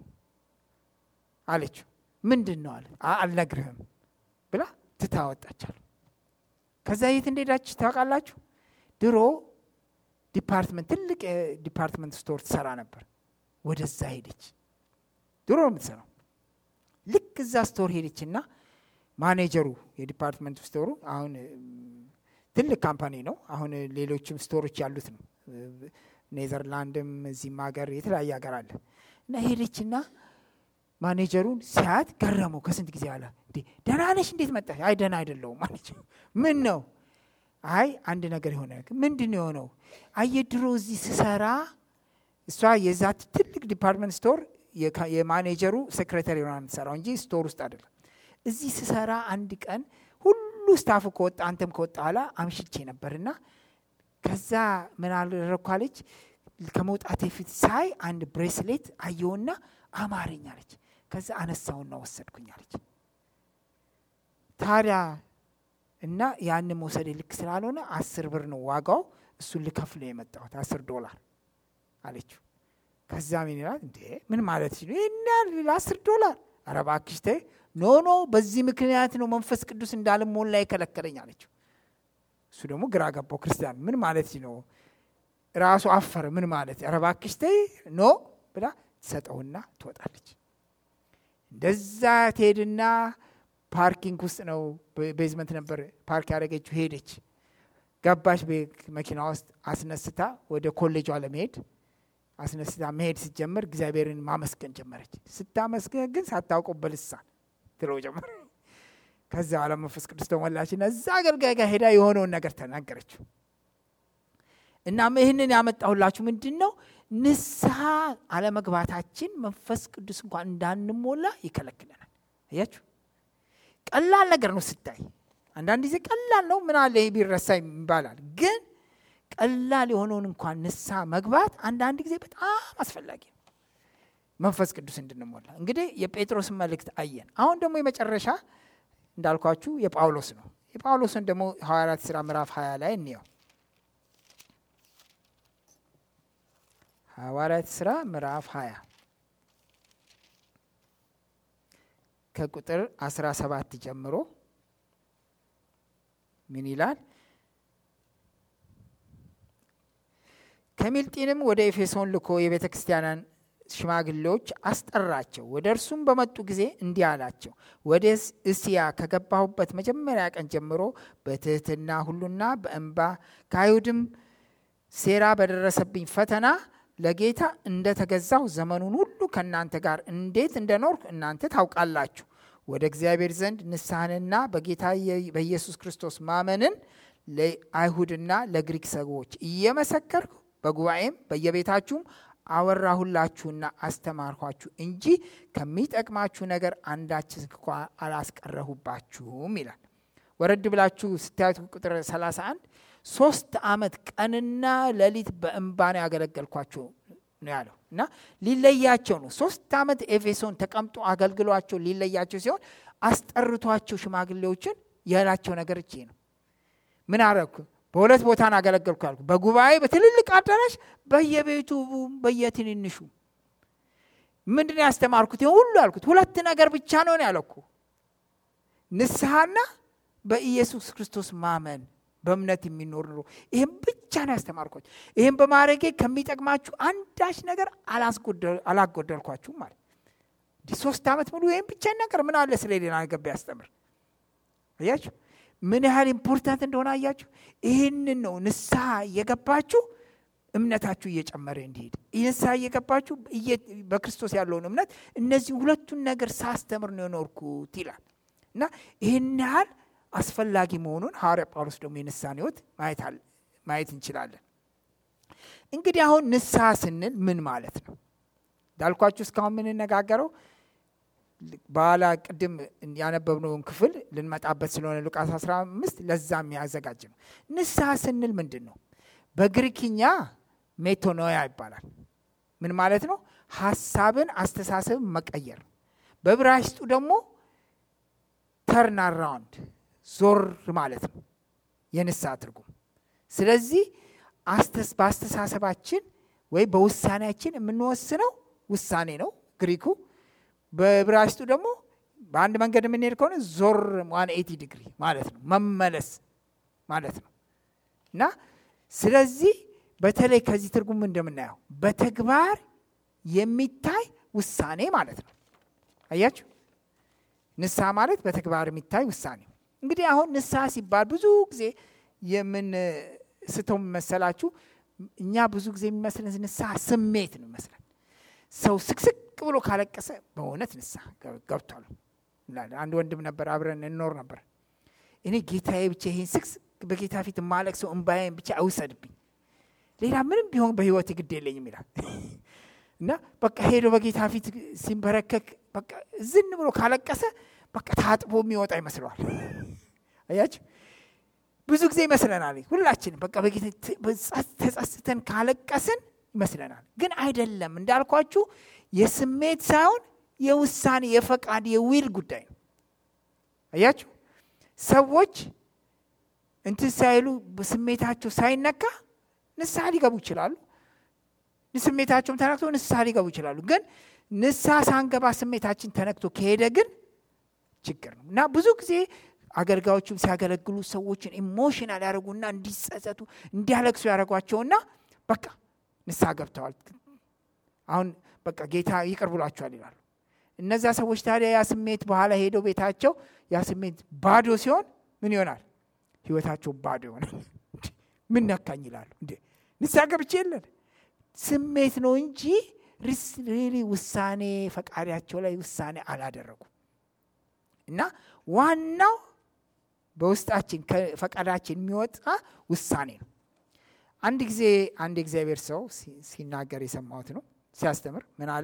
አለችው። ምንድን ነው አለ። አልነግርህም ብላ ትታወጣቻለ። ከዛ የት እንደሄዳች ታውቃላችሁ? ድሮ ዲፓርትመንት ትልቅ ዲፓርትመንት ስቶር ትሰራ ነበር። ወደዛ ሄደች። ድሮ ነው የምትሰራው። ልክ እዛ ስቶር ሄደችና ማኔጀሩ የዲፓርትመንት ስቶሩ አሁን ትልቅ ካምፓኒ ነው። አሁን ሌሎችም ስቶሮች ያሉት ነው። ኔዘርላንድም እዚህም ሀገር የተለያየ ሀገር አለ። እና ሄደችና ማኔጀሩን ሲያት ገረመው። ከስንት ጊዜ አለ እንዴ ደህና ነሽ እንዴት መጣሽ? አይ ደህና አይደለሁም ማኔጀሩ። ምን ነው? አይ አንድ ነገር የሆነ ምንድን ነው የሆነው? አየ ድሮ እዚህ ስሰራ እሷ የዛ ትልቅ ዲፓርትመንት ስቶር የማኔጀሩ ሴክሬታሪ ሆና የምትሰራው እንጂ ስቶር ውስጥ አይደለም። እዚህ ስሰራ አንድ ቀን ሁሉ ስታፍ ከወጣ አንተም ከወጣ ኋላ አምሽቼ ነበርና ከዛ ምን አልረኳለች ከመውጣቴ ፊት ሳይ አንድ ብሬስሌት አየውና አማረኝ አለች። ከዛ አነሳውና ወሰድኩኝ አለች። ታዲያ እና ያን መውሰድ ልክ ስላልሆነ አስር ብር ነው ዋጋው፣ እሱን ልከፍል የመጣሁት አስር ዶላር አለችው። ከዛ ምን ይላል እንዴ ምን ማለት ነው እና አስር ዶላር? ኧረ እባክሽ ተይ። ኖ ኖ በዚህ ምክንያት ነው መንፈስ ቅዱስ እንዳልሞላ የከለከለኝ አለችው። እሱ ደግሞ ግራ ገባው። ክርስቲያን ምን ማለት ነው? ራሱ አፈረ። ምን ማለት? ኧረ እባክሽ ተይ ኖ ብላ ሰጠውና ትወጣለች። እንደዛ ትሄድና ፓርኪንግ ውስጥ ነው ቤዝመንት ነበር ፓርክ ያደረገችው። ሄደች ገባች በመኪና ውስጥ አስነስታ ወደ ኮሌጇ ለመሄድ አስነስታ መሄድ ስትጀምር እግዚአብሔርን ማመስገን ጀመረች። ስታመስገን ግን ሳታውቀው በልሳን ትለው ጀመረ። ከዛ በኋላ መንፈስ ቅዱስ ተሞላችና እዛ አገልጋይ ጋር ሄዳ የሆነውን ነገር ተናገረችው። እና ይህንን ያመጣሁላችሁ ምንድን ነው? ንስሐ አለመግባታችን መንፈስ ቅዱስ እንኳን እንዳንሞላ ይከለክለናል። አያችሁ ቀላል ነገር ነው ስታይ። አንዳንድ ጊዜ ቀላል ነው ምን አለ ቢረሳ ይባላል። ግን ቀላል የሆነውን እንኳን ንስሐ መግባት አንዳንድ ጊዜ በጣም አስፈላጊ ነው መንፈስ ቅዱስ እንድንሞላ። እንግዲህ የጴጥሮስ መልእክት አየን። አሁን ደግሞ የመጨረሻ እንዳልኳችሁ የጳውሎስ ነው። የጳውሎስን ደግሞ ሐዋርያት ሥራ ምዕራፍ ሀያ ላይ እንየው። ሐዋርያት ሥራ ምዕራፍ ሀያ ከቁጥር አስራ ሰባት ጀምሮ ምን ይላል? ከሚልጢንም ወደ ኤፌሶን ልኮ የቤተክርስቲያንን ሽማግሌዎች አስጠራቸው። ወደ እርሱም በመጡ ጊዜ እንዲህ አላቸው፣ ወደ እስያ ከገባሁበት መጀመሪያ ቀን ጀምሮ በትህትና ሁሉና በእንባ ከአይሁድም ሴራ በደረሰብኝ ፈተና ለጌታ እንደተገዛሁ ዘመኑን ሁሉ ከእናንተ ጋር እንዴት እንደኖርኩ እናንተ ታውቃላችሁ። ወደ እግዚአብሔር ዘንድ ንስሐንና በጌታ በኢየሱስ ክርስቶስ ማመንን ለአይሁድና ለግሪክ ሰዎች እየመሰከርኩ በጉባኤም በየቤታችሁም አወራሁላችሁና አስተማርኳችሁ እንጂ ከሚጠቅማችሁ ነገር አንዳች እንኳ አላስቀረሁባችሁም ይላል። ወረድ ብላችሁ ስታዩት ቁጥር ሰላሳ አንድ ሶስት ዓመት ቀንና ሌሊት በእንባ ነው ያገለገልኳቸው ነው ያለው እና ሊለያቸው ነው። ሶስት ዓመት ኤፌሶን ተቀምጦ አገልግሏቸው ሊለያቸው ሲሆን አስጠርቷቸው ሽማግሌዎችን ያላቸው ነገር እቺ ነው። ምን አረኩ? በሁለት ቦታ አገለገልኩ አልኩ። በጉባኤ በትልልቅ አዳራሽ፣ በየቤቱ በየትንንሹ። ምንድነው ያስተማርኩት? ይሄን ሁሉ አልኩት። ሁለት ነገር ብቻ ነው ያለኩ፣ ንስሐና በኢየሱስ ክርስቶስ ማመን፣ በእምነት የሚኖር ነው። ይሄን ብቻ ነው ያስተማርኩት። ይሄን በማድረጌ ከሚጠቅማችሁ አንዳች ነገር አላስጎደል አላጎደልኳችሁም ማለት ዲ ሶስት ዓመት ሙሉ ይሄን ብቻ ነገር ምን አለ ስለሌላ ነገር ቢያስተምር። አያችሁ ምን ያህል ኢምፖርታንት እንደሆነ አያችሁ። ይሄንን ነው ንስሐ እየገባችሁ እምነታችሁ እየጨመረ እንዲሄድ፣ ንስሐ እየገባችሁ በክርስቶስ ያለውን እምነት እነዚህ ሁለቱን ነገር ሳስተምር ነው የኖርኩት ይላል እና ይሄን ያህል አስፈላጊ መሆኑን ሐዋርያ ጳውሎስ ደግሞ የንስሐን ሕይወት ማየት ማየት እንችላለን። እንግዲህ አሁን ንስሐ ስንል ምን ማለት ነው? ዳልኳችሁ እስካሁን ምን እንነጋገረው ባላ ቅድም ያነበብነውን ክፍል ልንመጣበት ስለሆነ ሉቃስ አስራ አምስት ለዛም ያዘጋጅ ነው። ንስሐ ስንል ምንድነው? በግሪክኛ ሜቶኖያ ይባላል። ምን ማለት ነው? ሐሳብን አስተሳሰብን መቀየር። በዕብራይስጡ ደግሞ ተርን አራውንድ ዞር ማለት ነው የንስሐ ትርጉም። ስለዚህ በአስተሳሰባችን ወይ በውሳኔያችን የምንወስነው ውሳኔ ነው ግሪኩ። በዕብራይስጡ ደግሞ በአንድ መንገድ የምንሄድ ከሆነ ዞር መቶ ሰማንያ ዲግሪ ማለት ነው፣ መመለስ ማለት ነው እና ስለዚህ በተለይ ከዚህ ትርጉም እንደምናየው በተግባር የሚታይ ውሳኔ ማለት ነው። አያችሁ ንስሐ ማለት በተግባር የሚታይ ውሳኔ። እንግዲህ አሁን ንስሐ ሲባል ብዙ ጊዜ የምን ስተው መሰላችሁ? እኛ ብዙ ጊዜ የሚመስለን ንስሐ ስሜት ነው መስለን። ሰው ስክስክ ብሎ ካለቀሰ በእውነት ንስሐ ገብቷል። አንድ ወንድም ነበር፣ አብረን እንኖር ነበር። እኔ ጌታዬ ብቻ ይሄን ስክስ በጌታ ፊት ማለቅ ሰው እንባዬን ብቻ አይውሰድብኝ፣ ሌላ ምንም ቢሆን በህይወት ግድ የለኝም ይላል እና በቃ ሄዶ በጌታ ፊት ሲንበረከክ በቃ ዝን ብሎ ካለቀሰ በቃ ታጥቦ የሚወጣ ይመስለዋል። አያችሁ ብዙ ጊዜ ይመስለናል ሁላችን በቃ በጌታ ተጸጽተን ካለቀስን ይመስለናል። ግን አይደለም። እንዳልኳችሁ የስሜት ሳይሆን የውሳኔ የፈቃድ የዊል ጉዳይ ነው። አያችሁ ሰዎች እንትን ሳይሉ በስሜታቸው ሳይነካ ንስሐ ሊገቡ ይችላሉ። ስሜታቸውም ተነክቶ ንስሐ ሊገቡ ይችላሉ። ግን ንስሐ ሳንገባ ስሜታችን ተነክቶ ከሄደ ግን ችግር ነው እና ብዙ ጊዜ አገልጋዮችም ሲያገለግሉ ሰዎችን ኢሞሽናል ያደርጉና እንዲጸጸቱ እንዲያለቅሱ ያደርጓቸውና በቃ ንስሐ ገብተዋል አሁን በቃ ጌታ ይቅር ብሏቸዋል ይላሉ። እነዛ ሰዎች ታዲያ ያ ስሜት በኋላ ሄደው ቤታቸው ያ ስሜት ባዶ ሲሆን ምን ይሆናል? ህይወታቸው ባዶ ይሆናል። ምን ነካኝ ይላሉ። እንዴ ንስሐ ገብቼ የለን ስሜት ነው እንጂ ሪሊ ውሳኔ ፈቃዳቸው ላይ ውሳኔ አላደረጉም። እና ዋናው በውስጣችን ከፈቃዳችን የሚወጣ ውሳኔ ነው። አንድ ጊዜ አንድ እግዚአብሔር ሰው ሲናገር የሰማሁት ነው ሲያስተምር ምን አለ?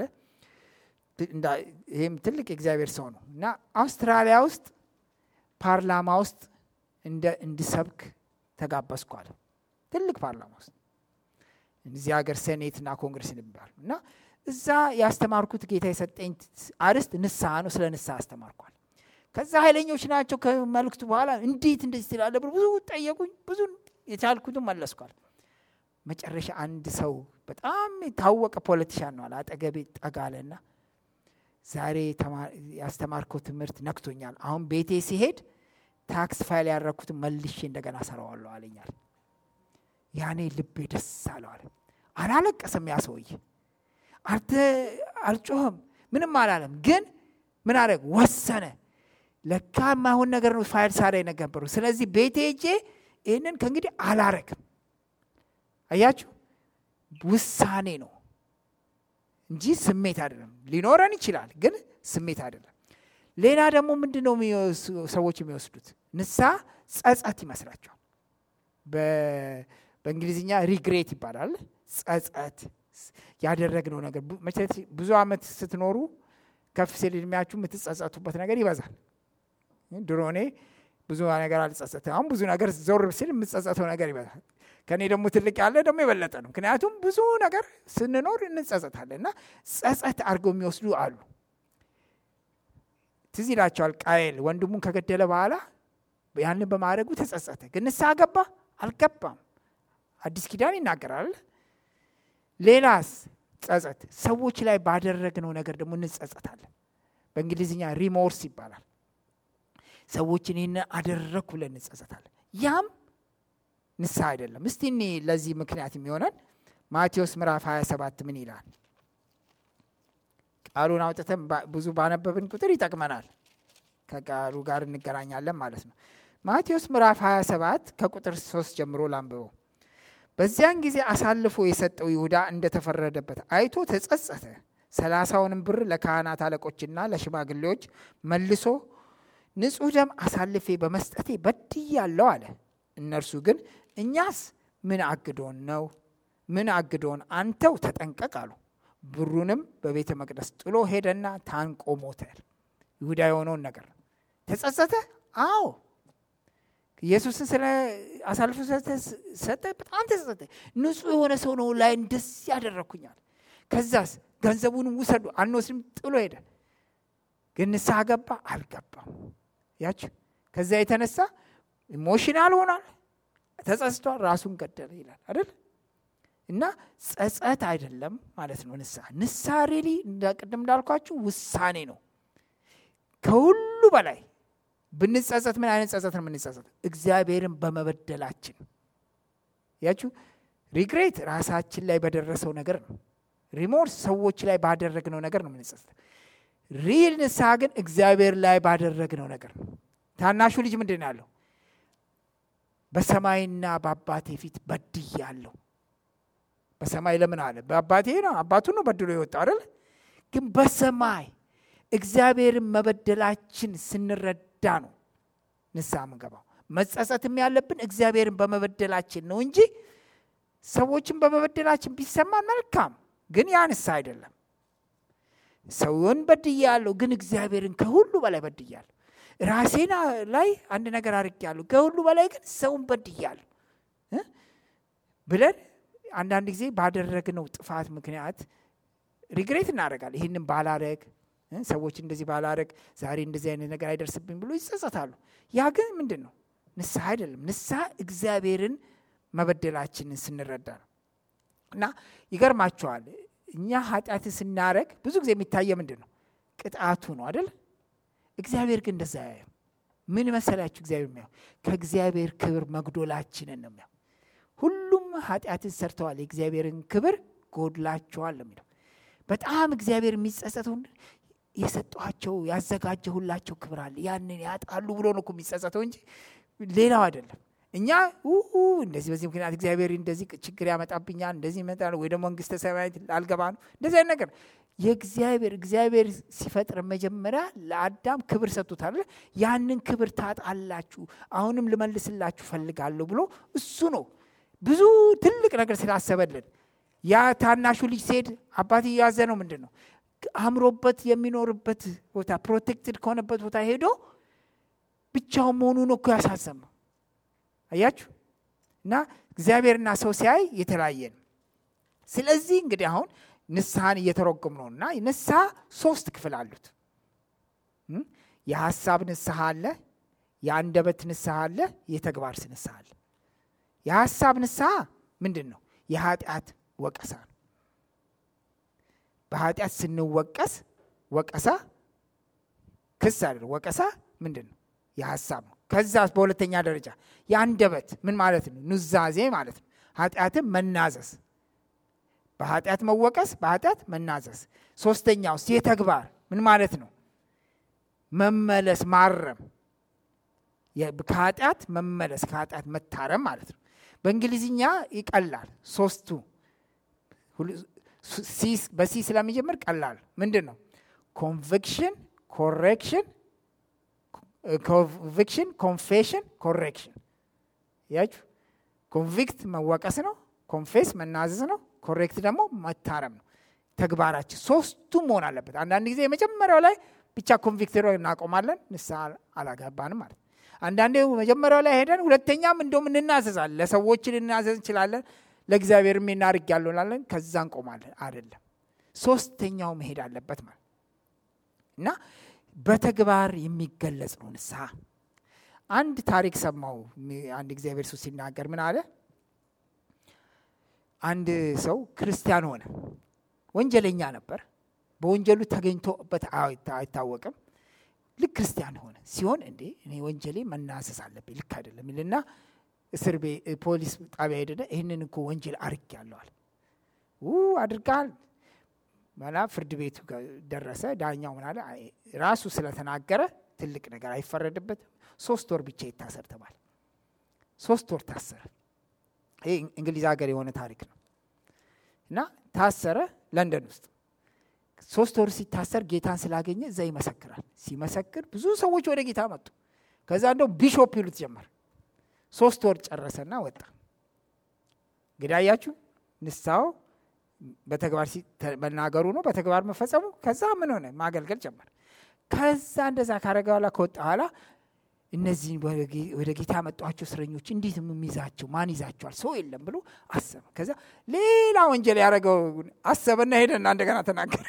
ይሄም ትልቅ እግዚአብሔር ሰው ነው እና አውስትራሊያ ውስጥ ፓርላማ ውስጥ እንደ እንድሰብክ ተጋበዝኩ አለ። ትልቅ ፓርላማ ውስጥ እዚህ ሀገር ሴኔትና ኮንግረስ ይባላል እና እዛ ያስተማርኩት ጌታ የሰጠኝ አርስት ንስሐ ነው። ስለ ንስሐ አስተማርኳል። ከዛ ኃይለኞች ናቸው ከመልእክቱ በኋላ እንዴት እንደዚህ ትላለህ ብዙ ጠየቁኝ። ብዙ የቻልኩትን መለስኳል። መጨረሻ አንድ ሰው በጣም የታወቀ ፖለቲሻን ነው አጠገቤ ጠጋለና ዛሬ ያስተማርከው ትምህርት ነክቶኛል። አሁን ቤቴ ሲሄድ ታክስ ፋይል ያደረኩት መልሼ እንደገና ሰራዋለሁ አለኛል። ያኔ ልቤ ደስ አለው አለ። አላለቀሰም ያ ሰውዬ፣ አርተ አልጮህም፣ ምንም አላለም። ግን ምን አደረገ? ወሰነ። ለካ ማይሆን ነገር ነው ፋይል ሳራ የነበሩ። ስለዚህ ቤቴ ሄጄ ይህንን ከእንግዲህ አላረግም። አያችሁ፣ ውሳኔ ነው እንጂ ስሜት አይደለም። ሊኖረን ይችላል ግን ስሜት አይደለም። ሌላ ደግሞ ምንድነው ሰዎች የሚወስዱት? ንስሐ ጸጸት ይመስላቸዋል። በእንግሊዝኛ ሪግሬት ይባላል። ጸጸት ያደረግነው ነገር ብዙ አመት ስትኖሩ ከፍ ሲል እድሜያችሁ የምትጸጸቱበት ነገር ይበዛል። ድሮ እኔ ብዙ ነገር አልጸጸትም። አሁን ብዙ ነገር ዞር ሲል የምትጸጸተው ነገር ይበዛል። ከኔ ደግሞ ትልቅ ያለ ደግሞ የበለጠ ነው። ምክንያቱም ብዙ ነገር ስንኖር እንጸጸታለን እና ጸጸት አድርገው የሚወስዱ አሉ። ትዝ ይላቸዋል ቃየል ወንድሙን ከገደለ በኋላ ያንን በማድረጉ ተጸጸተ። ግን ንስሐ ገባ? አልገባም። አዲስ ኪዳን ይናገራል። ሌላስ ጸጸት ሰዎች ላይ ባደረግነው ነገር ደግሞ እንጸጸታለን። በእንግሊዝኛ ሪሞርስ ይባላል። ሰዎችን ይህን አደረግኩ ብለን እንጸጸታለን። ያም ንስሐ አይደለም። እስቲ እኔ ለዚህ ምክንያት የሚሆነን ማቴዎስ ምዕራፍ ሃያ ሰባት ምን ይላል? ቃሉን አውጥተን ብዙ ባነበብን ቁጥር ይጠቅመናል። ከቃሉ ጋር እንገናኛለን ማለት ነው። ማቴዎስ ምዕራፍ ሃያ ሰባት ከቁጥር ሶስት ጀምሮ ላንብበው። በዚያን ጊዜ አሳልፎ የሰጠው ይሁዳ እንደተፈረደበት አይቶ ተጸጸተ። ሰላሳውንም ብር ለካህናት አለቆችና ለሽማግሌዎች መልሶ ንጹሕ ደም አሳልፌ በመስጠቴ በድያለሁ አለ። እነርሱ ግን እኛስ ምን አግዶን ነው? ምን አግዶን? አንተው ተጠንቀቅ አሉ። ብሩንም በቤተ መቅደስ ጥሎ ሄደና ታንቆ ሞተ። ይሁዳ የሆነውን ነገር ተጸጸተ። አዎ ኢየሱስን ስለ አሳልፎ ሰጠ። በጣም ተጸጸተ። ንጹሕ የሆነ ሰው ነው ላይ እንደዚህ ያደረኩኛል። ከዛስ ገንዘቡንም ውሰዱ አንወስድም ጥሎ ሄደ። ግን ንስሐ ገባ? አልገባም። ያች ከዛ የተነሳ ኢሞሽናል ሆኗል፣ ተጸጽቷል፣ ራሱን ገደለ ይላል አይደል? እና ጸጸት አይደለም ማለት ነው ንስሐ። ንስሐ ሪሊ እንደቅድም እንዳልኳችሁ ውሳኔ ነው። ከሁሉ በላይ ብንጸጸት ምን አይነት ጸጸት ነው የምንጸጸት? እግዚአብሔርን በመበደላችን። ያችሁ ሪግሬት ራሳችን ላይ በደረሰው ነገር ነው። ሪሞርስ ሰዎች ላይ ባደረግነው ነገር ነው የምንጸጸት። ሪል ንስሐ ግን እግዚአብሔር ላይ ባደረግነው ነገር ነው። ታናሹ ልጅ ምንድን ነው ያለው? በሰማይና በአባቴ ፊት በድያለሁ። በሰማይ ለምን አለ? በአባቴ ነው፣ አባቱ ነው በድሎ የወጣው አይደል? ግን በሰማይ እግዚአብሔርን መበደላችን ስንረዳ ነው ንስሐ የምንገባው። መጸጸትም ያለብን እግዚአብሔርን በመበደላችን ነው እንጂ ሰዎችን በመበደላችን ቢሰማ መልካም፣ ግን ያ ንስሐ አይደለም። ሰውን በድያለሁ፣ ግን እግዚአብሔርን ከሁሉ በላይ በድያለሁ። ራሴና ላይ አንድ ነገር አድርጌያለሁ፣ ከሁሉ በላይ ግን ሰውን በድያለሁ ብለን አንዳንድ ጊዜ ባደረግነው ጥፋት ምክንያት ሪግሬት እናደርጋለን። ይህንን ባላረግ፣ ሰዎች እንደዚህ ባላረግ ዛሬ እንደዚህ አይነት ነገር አይደርስብኝ ብሎ ይጸጸታሉ። ያ ግን ምንድን ነው? ንስሐ አይደለም። ንስሐ እግዚአብሔርን መበደላችንን ስንረዳ ነው። እና ይገርማቸዋል እኛ ኃጢአትን ስናረግ ብዙ ጊዜ የሚታየ ምንድን ነው? ቅጣቱ ነው አይደል? እግዚአብሔር ግን እንደዛ ያየው ምን መሰላችሁ? እግዚአብሔር የሚያየው ከእግዚአብሔር ክብር መግዶላችንን ነው የሚያየው። ሁሉም ኃጢአትን ሰርተዋል፣ የእግዚአብሔርን ክብር ጎድላቸዋል ነው የሚለው። በጣም እግዚአብሔር የሚጸጸተው የሰጧቸው ያዘጋጀሁላቸው ክብር አለ፣ ያንን ያጣሉ ብሎ ነው እኮ የሚጸጸተው እንጂ ሌላው አይደለም። እኛ እንደዚህ በዚህ ምክንያት እግዚአብሔር እንደዚህ ችግር ያመጣብኛል፣ እንደዚህ ይመጣል፣ ወይ ደግሞ መንግስተ ሰማያት አልገባ ነው እንደዚህ አይነት ነገር። የእግዚአብሔር እግዚአብሔር ሲፈጥር መጀመሪያ ለአዳም ክብር ሰጥቶታል። ያንን ክብር ታጣላችሁ፣ አሁንም ልመልስላችሁ ፈልጋለሁ ብሎ እሱ ነው ብዙ ትልቅ ነገር ስላሰበልን። ያ ታናሹ ልጅ ሲሄድ አባት ያዘነው ምንድን ነው? አምሮበት የሚኖርበት ቦታ ፕሮቴክትድ ከሆነበት ቦታ ሄዶ ብቻው መሆኑን እኮ ያሳሰበው። አያችሁ? እና እግዚአብሔርና ሰው ሲያይ የተለያየ ነው። ስለዚህ እንግዲህ አሁን ንስሐን እየተረጎም ነውና ንስሐ ሶስት ክፍል አሉት። የሐሳብ ንስሐ አለ፣ የአንደበት ንስሐ አለ፣ የተግባር ንስሐ አለ። የሐሳብ ንስሐ ምንድን ነው? የኃጢአት ወቀሳ ነው። በኃጢአት ስንወቀስ ወቀሳ ክስ አይደለም። ወቀሳ ምንድነው? የሐሳብ ነው። ከዛ በሁለተኛ ደረጃ የአንደበት ምን ማለት ነው? ኑዛዜ ማለት ነው። ኃጢአትን መናዘዝ፣ በኃጢአት መወቀስ፣ በኃጢአት መናዘዝ። ሶስተኛው የተግባር ምን ማለት ነው? መመለስ፣ ማረም፣ ከኃጢአት መመለስ፣ ከኃጢአት መታረም ማለት ነው። በእንግሊዝኛ ይቀላል። ሶስቱ በሲ ስለሚጀምር ቀላል ምንድን ነው? ኮንቪክሽን፣ ኮሬክሽን፣ ኮንቪክሽን፣ ኮንፌሽን፣ ኮሬክሽን። ያችሁ ኮንቪክት መወቀስ ነው፣ ኮንፌስ መናዘዝ ነው፣ ኮሬክት ደግሞ መታረም ነው። ተግባራችን ሶስቱም መሆን አለበት። አንዳንድ ጊዜ የመጀመሪያው ላይ ብቻ ኮንቪክት እናቆማለን፣ ንስሐ አላገባንም ማለት። አንዳንዴ መጀመሪያው ላይ ሄደን ሁለተኛም እንደውም እንናዘዛለን። ለሰዎች ልናዘዝ እንችላለን፣ ለእግዚአብሔር ምን እናርግ ያለውላለን፣ ከዛ እንቆማለን። አይደለም፣ ሶስተኛው መሄድ አለበት ማለት እና በተግባር የሚገለጽ ነው ንስሐ። አንድ ታሪክ ሰማው። አንድ እግዚአብሔር ሰው ሲናገር ምን አለ? አንድ ሰው ክርስቲያን ሆነ፣ ወንጀለኛ ነበር። በወንጀሉ ተገኝቶበት አይታወቅም። ልክ ክርስቲያን ሆነ ሲሆን እንዴ እኔ ወንጀሌ መናዘዝ አለብኝ፣ ልክ አይደለም ይልና እስር ቤት ፖሊስ ጣቢያ ሄደ። ይሄንን እኮ ወንጀል አድርጌያለሁ አለ። ኡ አድርጋል ማላ ፍርድ ቤቱ ደረሰ። ዳኛው ምን አለ? ራሱ ስለተናገረ ትልቅ ነገር አይፈረድበትም፣ ሶስት ወር ብቻ ይታሰር ተባለ። ሶስት ወር ታሰረ። ይሄ እንግሊዝ ሀገር የሆነ ታሪክ ነው እና ታሰረ ለንደን ውስጥ። ሶስት ወር ሲታሰር ጌታን ስላገኘ እዛ ይመሰክራል። ሲመሰክር ብዙ ሰዎች ወደ ጌታ መጡ። ከዛ እንደው ቢሾፕ ይሉት ጀመር። ሶስት ወር ጨረሰና ወጣ። እንግዲህ አያችሁ ንስሐው በተግባር መናገሩ ነው፣ በተግባር መፈጸሙ። ከዛ ምን ሆነ? ማገልገል ጀመር። ከዛ እንደዛ ካረገ በኋላ ከወጣ በኋላ እነዚህ ወደ ጌታ መጣቸው እስረኞች እንዴት የሚይዛቸው ማን ይዛቸዋል? ሰው የለም ብሎ አሰበ። ከዛ ሌላ ወንጀል ያደረገው አሰበና ሄደና እንደገና ተናገረ።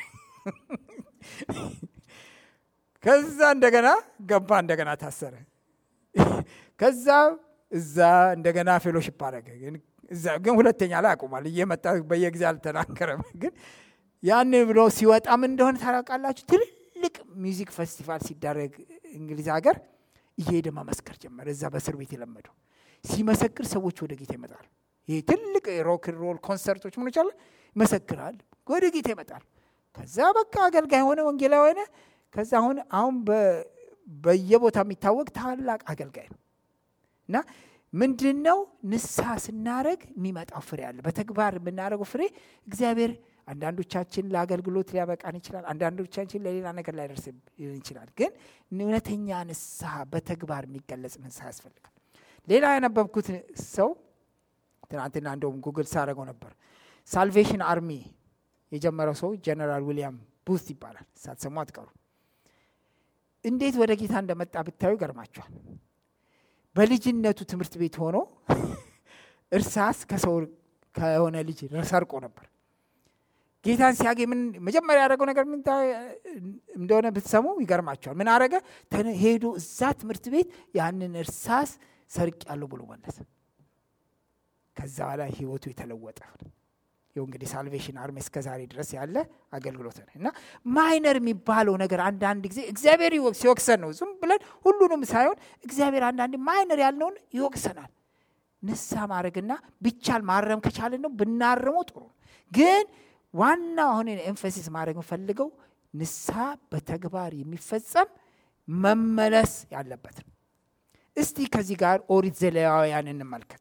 ከዛ እንደገና ገባ፣ እንደገና ታሰረ። ከዛ እዛ እንደገና ፌሎሺፕ አደረገ። እዛ ግን ሁለተኛ ላይ አቆማል። እየመጣ በየጊዜው አልተናገረም። ግን ያን ብሎ ሲወጣ ምን እንደሆነ ታውቃላችሁ? ትልቅ ሚውዚክ ፌስቲቫል ሲደረግ እንግሊዝ ሀገር እየሄደ መመስከር ጀመረ። እዛ በእስር ቤት የለመደው ሲመሰክር ሰዎች ወደ ጌታ ይመጣሉ። ይሄ ትልቅ ሮክ ሮል ኮንሰርቶች ምን ይችላል ይመሰክራል፣ ወደ ጌታ ይመጣል። ከዛ በቃ አገልጋይ ሆነ፣ ወንጌላዊ ሆነ። ከዛ አሁን አሁን በየቦታ የሚታወቅ ታላቅ አገልጋይ ነው። እና ምንድነው ንስሐ ስናረግ የሚመጣው ፍሬ አለ። በተግባር የምናረገው ፍሬ እግዚአብሔር አንዳንዶቻችን ለአገልግሎት ሊያበቃን ይችላል፣ አንዳንዶቻችን ለሌላ ነገር ላይደርስ ይችላል። ግን እውነተኛ ንስሐ በተግባር የሚገለጽ ንስሐ ያስፈልጋል። ሌላ ያነበብኩት ሰው ትናንትና እንደውም ጉግል ሳረገው ነበር። ሳልቬሽን አርሚ የጀመረው ሰው ጀነራል ዊሊያም ቡት ይባላል። ሳትሰሙ አትቀሩ። እንዴት ወደ ጌታ እንደመጣ ብታዩ ገርማቸዋል። በልጅነቱ ትምህርት ቤት ሆኖ እርሳስ ከሰው ከሆነ ልጅ ሰርቆ ነበር። ጌታን ሲያገኝ ምን መጀመሪያ ያደረገው ነገር ምን እንደሆነ ብትሰሙ ይገርማቸዋል። ምን አረገ? ሄዶ እዛ ትምህርት ቤት ያንን እርሳስ ሰርቅ ያለው ብሎ መለሰ። ከዛ በኋላ ህይወቱ የተለወጠ። ይኸው እንግዲህ ሳልቬሽን አርሚ እስከ ዛሬ ድረስ ያለ አገልግሎት ነው። እና ማይነር የሚባለው ነገር አንዳንድ ጊዜ እግዚአብሔር ሲወቅሰን ነው። ዝም ብለን ሁሉንም ሳይሆን እግዚአብሔር አንዳንድ ማይነር ያልነውን ይወቅሰናል። ንስሐ ማድረግና ቢቻል ማረም ከቻልን ነው ብናርመው ጥሩ። ግን ዋናው አሁን ኤምፋሲስ ማድረግ የምፈልገው ንስሐ በተግባር የሚፈጸም መመለስ ያለበት ነው። እስቲ ከዚህ ጋር ኦሪት ዘሌዋውያን እንመልከት።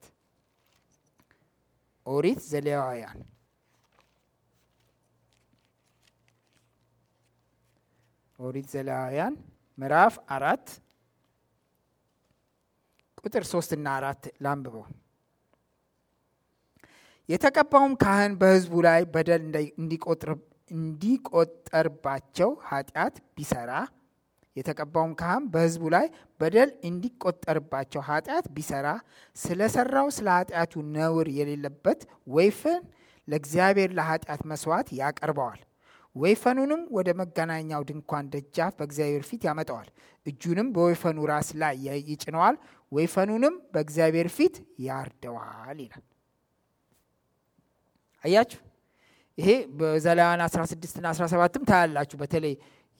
ኦሪት ዘሌዋውያን ኦሪት ዘሌዋውያን ምዕራፍ አራት ቁጥር ሶስት እና አራት ላንብበው። የተቀባውም ካህን በሕዝቡ ላይ በደል እንዲቆጥር እንዲቆጠርባቸው ኃጢአት ቢሰራ የተቀባውም ካህን በሕዝቡ ላይ በደል እንዲቆጠርባቸው ኃጢአት ቢሰራ ስለሰራው ስለ ኃጢአቱ ነውር የሌለበት ወይፈን ለእግዚአብሔር ለኃጢአት መስዋዕት ያቀርበዋል። ወይፈኑንም ወደ መገናኛው ድንኳን ደጃፍ በእግዚአብሔር ፊት ያመጣዋል። እጁንም በወይፈኑ ራስ ላይ ይጭነዋል። ወይፈኑንም በእግዚአብሔር ፊት ያርደዋል ይላል። አያችሁ፣ ይሄ በዘሌዋውያን አስራ ስድስት እና አስራ ሰባትም ታያላችሁ። በተለይ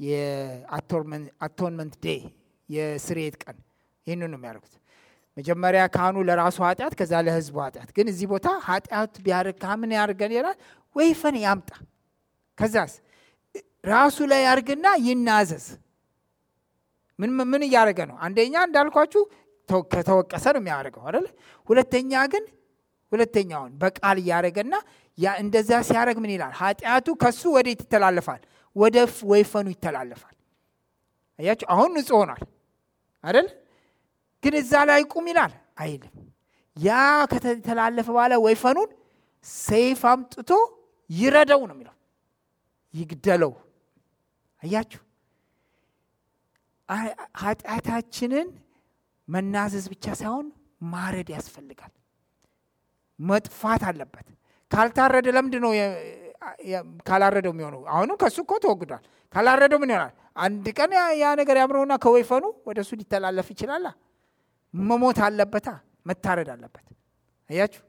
የአቶንመንት ዴይ የስርየት ቀን ይህንን ነው የሚያደርጉት። መጀመሪያ ካህኑ ለራሱ ኃጢአት ከዛ ለህዝቡ ኃጢአት። ግን እዚህ ቦታ ኃጢአት ቢያደርግ ምን ያርገን ይላል? ወይፈን ያምጣ። ከዛስ ራሱ ላይ ያርግና ይናዘዝ። ምን ምን እያደረገ ነው? አንደኛ እንዳልኳችሁ ከተወቀሰ ነው የሚያደርገው አይደል? ሁለተኛ ግን ሁለተኛውን በቃል እያደረገና ያ እንደዛ ሲያደርግ ምን ይላል? ኃጢአቱ ከሱ ወዴት ይተላለፋል? ወደ ወይፈኑ ይተላለፋል። አያችሁ አሁን ንጹህ ሆኗል አይደል? ግን እዛ ላይ ቁም ይላል አይልም። ያ ከተላለፈ በኋላ ወይፈኑን ሰይፍ አምጥቶ ይረደው ነው የሚለው፣ ይግደለው። አያችሁ ኃጢአታችንን መናዘዝ ብቻ ሳይሆን ማረድ ያስፈልጋል። መጥፋት አለበት። ካልታረደ ለምንድን ነው ካላረደው የሚሆነው? አሁንም ከሱ እኮ ተወግዷል። ካላረደው ምን ይሆናል? አንድ ቀን ያ ነገር ያምረውና ከወይፈኑ ወደ እሱ ሊተላለፍ ይችላል። መሞት አለበታ፣ መታረድ አለበት። አያችሁ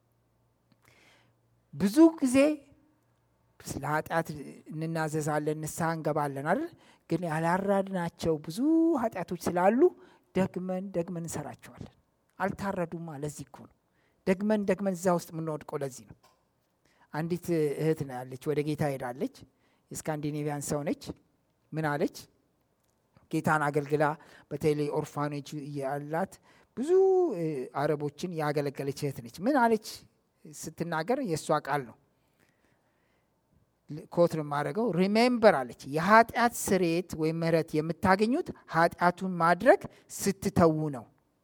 ብዙ ጊዜ ስለ ኃጢአት እንናዘዛለን፣ ንስሐ እንገባለን አይደል? ግን ያላራድናቸው ብዙ ኃጢአቶች ስላሉ ደግመን ደግመን እንሰራቸዋለን። አልታረዱማ። ለዚህ እኮ ነው ደግመን ደግመን እዛ ውስጥ የምንወድቀው። ለዚህ ነው አንዲት እህት ነው ያለች፣ ወደ ጌታ ሄዳለች። የስካንዲኔቪያን ሰው ነች። ምን አለች? ጌታን አገልግላ በተለይ ኦርፋኖች ያላት ብዙ አረቦችን ያገለገለች እህት ነች። ምን አለች ስትናገር? የእሷ ቃል ነው ኮት ነው የማደርገው። ሪሜምበር አለች፣ የኃጢአት ስርየት ወይም ምህረት የምታገኙት ኃጢአቱን ማድረግ ስትተዉ ነው።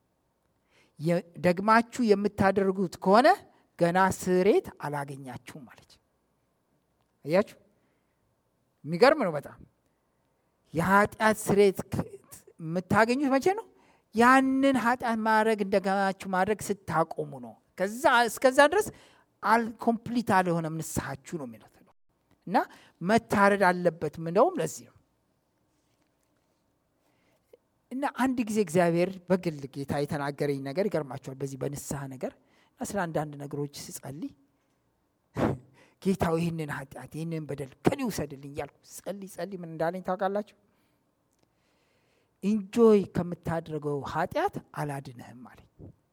ደግማችሁ የምታደርጉት ከሆነ ገና ስርየት አላገኛችሁም አለች። አያችሁ የሚገርም ነው በጣም። የኃጢአት ስርየት የምታገኙት መቼ ነው? ያንን ኃጢአት ማድረግ እንደገናችሁ ማድረግ ስታቆሙ ነው። ከዛ እስከዛ ድረስ አልኮምፕሊት አልሆነም ንስሐችሁ ነው የሚለው እና መታረድ አለበት። ምንደውም ለዚህ ነው። እና አንድ ጊዜ እግዚአብሔር በግል ጌታ የተናገረኝ ነገር ይገርማቸዋል። በዚህ በንስሐ ነገር እና ስለ አንዳንድ ነገሮች ስጸልይ ጌታው ይህንን ኃጢአት ይህንን በደል ከኔ ውሰድልኝ እያልኩ ጸልይ ጸልይ ምን እንዳለኝ ታውቃላችሁ? ኢንጆይ ከምታደርገው ኃጢአት አላድንህም አለኝ።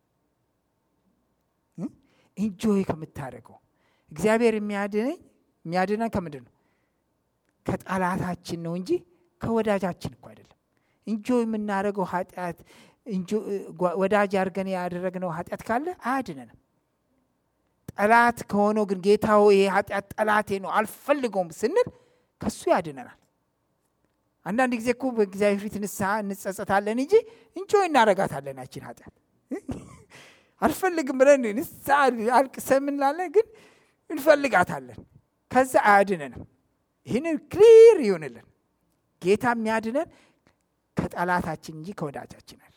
ኢንጆይ ከምታደርገው እግዚአብሔር የሚያድነኝ የሚያድነን ከምንድን ነው? ከጠላታችን ነው እንጂ ከወዳጃችን እኮ አይደለም። ኢንጆይ የምናደርገው ኃጢአት ወዳጅ አድርገን ያደረግነው ኃጢአት ካለ አያድነንም። ጠላት ከሆነው ግን ጌታው ይሄ ኃጢአት ጠላቴ ነው አልፈልገውም ስንል ከሱ ያድነናል። አንዳንድ ጊዜ እኮ በእግዚአብሔር ፊት ንስሐ እንጸጸታለን እንጂ ኢንጆይ እናደርጋታለን ያችን ኃጢአት። አልፈልግም ብለን ንስሐ አልቅሰን እንላለን፣ ግን እንፈልጋታለን። ከዛ አያድነንም። ይህንን ክሊር ይሆንልን። ጌታ የሚያድነን ከጠላታችን እንጂ ከወዳጃችን አይደለም።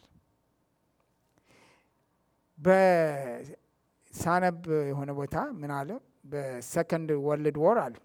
በሳነብ የሆነ ቦታ ምን አለ? በሰከንድ ወርልድ ዎር አለ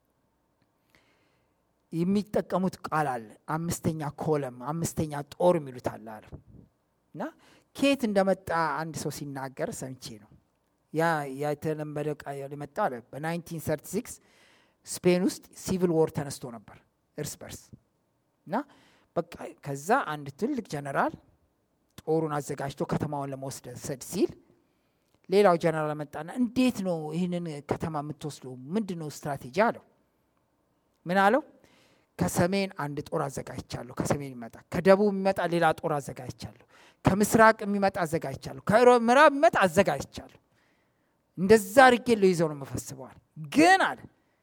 የሚጠቀሙት ቃል አለ። አምስተኛ ኮለም፣ አምስተኛ ጦር የሚሉት አለ አለ እና ከየት እንደመጣ አንድ ሰው ሲናገር ሰምቼ ነው። ያ የተለመደ ቃል መጣ አለ። በናይንቲን ሰርቲ ሲክስ ስፔን ውስጥ ሲቪል ዎር ተነስቶ ነበር እርስ በርስ እና በቃ ከዛ አንድ ትልቅ ጀነራል ጦሩን አዘጋጅቶ ከተማውን ለመውሰድ ሲል ሌላው ጀነራል መጣና እንዴት ነው ይህንን ከተማ የምትወስደው? ምንድነው ስትራቴጂ አለው። ምን አለው? ከሰሜን አንድ ጦር አዘጋጅቻለሁ፣ ከሰሜን ይመጣ፣ ከደቡብ የሚመጣ ሌላ ጦር አዘጋጅቻለሁ፣ ከምስራቅ የሚመጣ አዘጋጅቻለሁ፣ ከምዕራብ የሚመጣ አዘጋጅቻለሁ። እንደዛ አድርጌ ለይዘው ነው መፈስበዋል። ግን አለ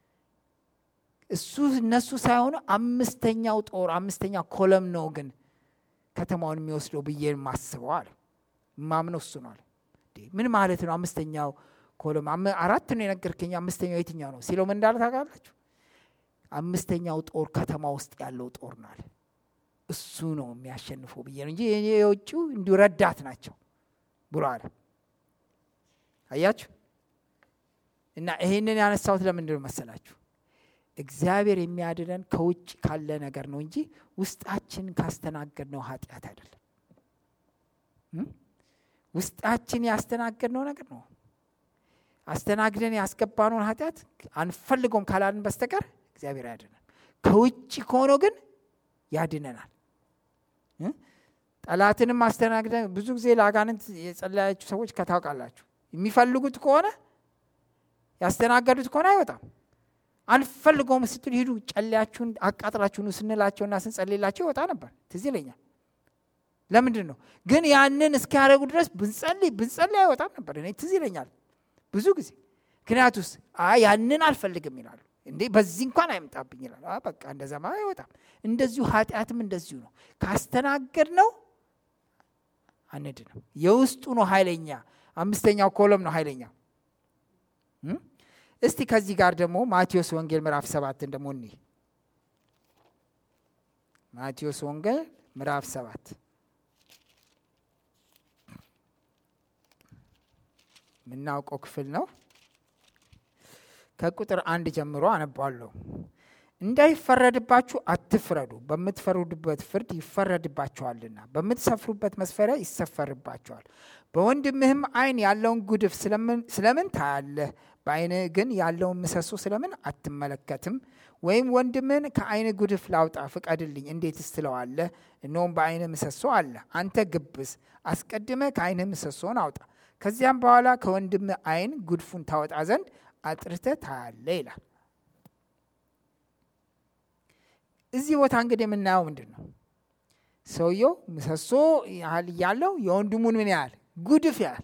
እሱ እነሱ ሳይሆኑ አምስተኛው ጦር አምስተኛው ኮለም ነው ግን ከተማውን የሚወስደው ብዬ ማስበው አለ። ማምነው እሱ ነው አለ። ምን ማለት ነው አምስተኛው ኮለም? አራት ነው የነገርከኝ፣ አምስተኛው የትኛው ነው ሲለው ምን እንዳለ ታውቃላችሁ? አምስተኛው ጦር ከተማ ውስጥ ያለው ጦር ነው አለ። እሱ ነው የሚያሸንፈው ብዬ ነው እንጂ የውጭው እንዲሁ ረዳት ናቸው ብሎ አለ። አያችሁ? እና ይሄንን ያነሳሁት ለምንድን ነው መሰላችሁ? እግዚአብሔር የሚያድነን ከውጭ ካለ ነገር ነው እንጂ ውስጣችን ካስተናገድነው ኃጢአት አይደለም። ውስጣችን ያስተናገድነው ነገር ነው። አስተናግደን ያስገባነውን ኃጢአት አንፈልገውም ካላልን በስተቀር እግዚአብሔር ያድነናል። ከውጪ ከሆነ ግን ያድነናል። ጠላትንም አስተናግደን ብዙ ጊዜ ለአጋንንት የጸለያችሁ ሰዎች ከታውቃላችሁ የሚፈልጉት ከሆነ ያስተናገዱት ከሆነ አይወጣም። አንፈልገውም ስትሉ ሂዱ ጨለያችሁን አቃጥላችሁ ነው ስንላቸውና ስንጸልይላቸው ይወጣ ነበር። ትዝ ይለኛል። ለምንድን ነው ግን ያንን እስኪያደርጉ ድረስ ብንጸልይ ብንጸልይ አይወጣም ነበር። እኔ ትዝ ይለኛል ብዙ ጊዜ። ምክንያቱስ አይ ያንን አልፈልግም ይላሉ። እንዴ በዚህ እንኳን አይምጣብኝ ይላሉ። አይ በቃ እንደዛማ አይወጣም። እንደዚሁ ኃጢአትም እንደዚሁ ነው። ካስተናገድ ነው አንድነው። የውስጡ ነው ኃይለኛ። አምስተኛው ኮለም ነው ኃይለኛ። እስቲ ከዚህ ጋር ደግሞ ማቴዎስ ወንጌል ምዕራፍ ሰባት ደግሞ እንይ። ማቴዎስ ወንጌል ምዕራፍ ሰባት ምናውቀው ክፍል ነው። ከቁጥር አንድ ጀምሮ አነባለሁ። እንዳይፈረድባችሁ አትፍረዱ፣ በምትፈርዱበት ፍርድ ይፈረድባችኋልና፣ በምትሰፍሩበት መስፈሪያ ይሰፈርባችኋል። በወንድምህም ዓይን ያለውን ጉድፍ ስለምን ስለምን ታያለህ? በዓይንህ ግን ያለውን ምሰሶ ስለምን አትመለከትም? ወይም ወንድምህን ከዓይንህ ጉድፍ ላውጣ ፍቀድልኝ እንዴትስ ትለዋለህ? እነሆም በዓይንህ ምሰሶ አለ። አንተ ግብዝ፣ አስቀድመህ ከዓይንህ ምሰሶን አውጣ፣ ከዚያም በኋላ ከወንድምህ ዓይን ጉድፉን ታወጣ ዘንድ አጥርተህ ታያለህ ይላል። እዚህ ቦታ እንግዲህ የምናየው ምንድን ነው? ሰውየው ምሰሶ ያህል ያለው የወንድሙን ምን ያህል ጉድፍ ያህል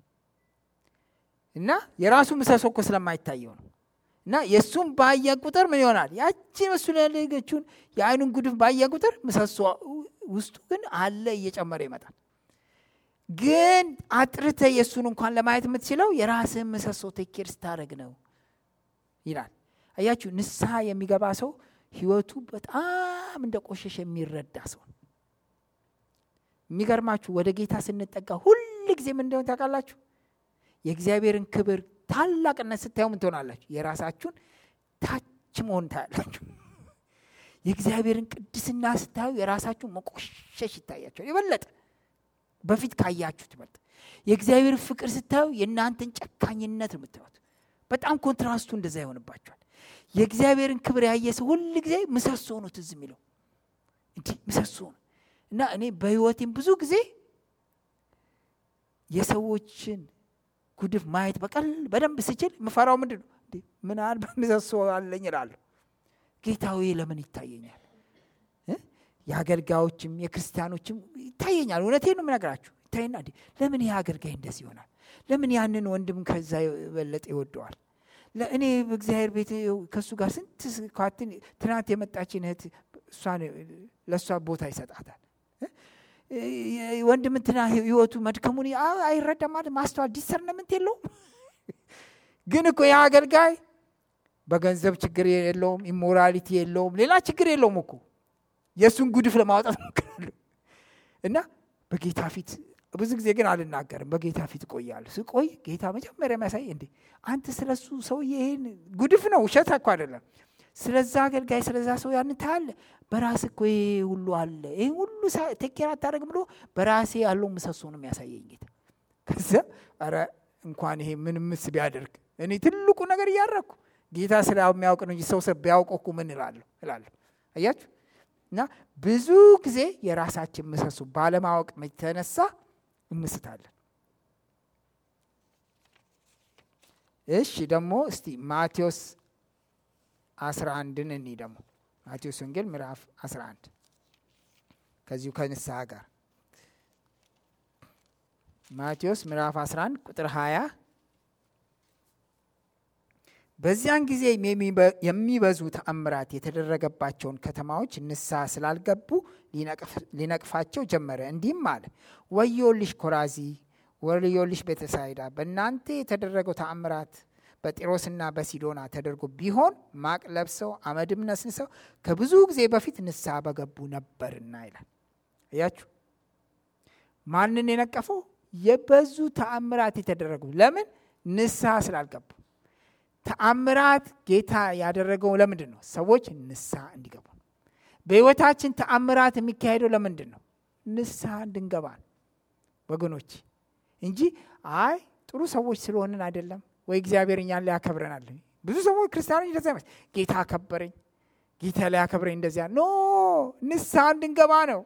እና የራሱ ምሰሶ እኮ ስለማይታየው ነው። እና የሱም ባየ ቁጥር ምን ይሆናል? ያቺ መስሎ ያለችውን የዓይኑን ጉድፍ ባየ ቁጥር ምሰሶ ውስጡ ግን አለ እየጨመረ ይመጣል። ግን አጥርተ የሱን እንኳን ለማየት የምትችለው የራስህን ምሰሶ ተኬር ስታደርግ ነው ይላል። አያችሁ ንስሐ የሚገባ ሰው ህይወቱ በጣም እንደቆሸሸ የሚረዳ ሰው። የሚገርማችሁ ወደ ጌታ ስንጠጋ ሁሉ ጊዜ ምን እንደሆነ ታውቃላችሁ? የእግዚአብሔርን ክብር ታላቅነት ስታዩ ምን ትሆናላችሁ? የራሳችሁን ታች መሆን ታያላችሁ። የእግዚአብሔርን ቅድስና ስታዩ የራሳችሁን መቆሸሽ ይታያችኋል። የበለጠ በፊት ካያችሁት በልጥ የእግዚአብሔር ፍቅር ስታዩ የእናንተን ጨካኝነት ነው የምታዩት። በጣም ኮንትራስቱ እንደዛ ይሆንባችኋል። የእግዚአብሔርን ክብር ያየ ሰው ሁሉ ጊዜ ምሰሶ ነው ትዝ የሚለው እንዴ ምሰሶ ነው። እና እኔ በህይወቴም ብዙ ጊዜ የሰዎችን ጉድፍ ማየት በቀል በደንብ ስችል ምፈራው ምንድነው? እንዴ ምን አል በምሰሶ አለኝ እላለሁ። ጌታዬ ለምን ይታየኛል? የአገልጋዮችም የክርስቲያኖችም ይታየኛል። እውነቴን ነው የምነግራችሁ። ይታየና እንዴ ለምን ይሄ አገልጋይ እንደዚህ ይሆናል? ለምን ያንን ወንድም ከዛ የበለጠ ይወደዋል? ለእኔ በእግዚአብሔር ቤት ከሱ ጋር ስንት ኳትን ትናንት የመጣችን እህት እሷን ለሷ ቦታ ይሰጣታል። ወንድም እንትና ህይወቱ መድከሙን አይረዳም ማለት ማስተዋል ዲሰርነመንት የለውም። ግን እኮ ያ አገልጋይ በገንዘብ ችግር የለውም፣ ኢሞራሊቲ የለውም፣ ሌላ ችግር የለውም እኮ የሱን ጉድፍ ለማውጣት ነው። እና በጌታ ፊት ብዙ ጊዜ ግን አልናገርም። በጌታ ፊት ቆያለሁ። ስቆይ ጌታ መጀመሪያ የሚያሳይ እንዴ አንተ ስለሱ ሰውዬ ይሄን ጉድፍ ነው ውሸት እኮ አይደለም። ስለዛ አገልጋይ ስለዛ ሰው ያን ታለ በራስ እኮ ይሄ ሁሉ አለ ይሄ ሁሉ ተኬራ አታረግ ብሎ በራሴ ያለው ምሰሶ ነው የሚያሳየኝ ጌታ። ከዛ አረ እንኳን ይሄ ምን ምስ ቢያደርግ እኔ ትልቁ ነገር ያያረኩ ጌታ ስላው የሚያውቅ ነው እንጂ ሰው ሰብ ቢያውቀው እኮ ምን እላለሁ እላለሁ። አያችሁ እና ብዙ ጊዜ የራሳችን ምሰሶ ባለማወቅ የተነሳ እንስታለን። እሺ ደግሞ እስቲ ማቴዎስ አስራ አንድን እኒ ደግሞ ማቴዎስ ወንጌል ምዕራፍ አስራ አንድ ከዚሁ ከንስሐ ጋር ማቴዎስ ምዕራፍ አስራ አንድ ቁጥር ሃያ በዚያን ጊዜ የሚበዙ ተአምራት የተደረገባቸውን ከተማዎች ንስሐ ስላልገቡ ሊነቅፋቸው ጀመረ። እንዲህም አለ፣ ወዮልሽ ኮራዚ፣ ወዮልሽ ቤተሳይዳ፣ በእናንተ የተደረገው ተአምራት በጢሮስና በሲዶና ተደርጎ ቢሆን ማቅ ለብሰው አመድም ነስንሰው ከብዙ ጊዜ በፊት ንስሐ በገቡ ነበርና ይላል። አያችሁ ማንን የነቀፈው? የበዙ ተአምራት የተደረጉ። ለምን? ንስሐ ስላልገቡ። ተአምራት ጌታ ያደረገው ለምንድን ነው? ሰዎች ንስሐ እንዲገቡ። በህይወታችን ተአምራት የሚካሄደው ለምንድን ነው? ንስሐ እንድንገባ ወገኖች፣ እንጂ አይ ጥሩ ሰዎች ስለሆንን አይደለም፣ ወይ እግዚአብሔር እኛን ላይ ያከብረናል። ብዙ ሰዎች ክርስቲያኖች እንደዛ ማለት ጌታ አከበረኝ፣ ጌታ ላይ ያከብረኝ እንደዚያ ኖ ንስሐ እንድንገባ ነው።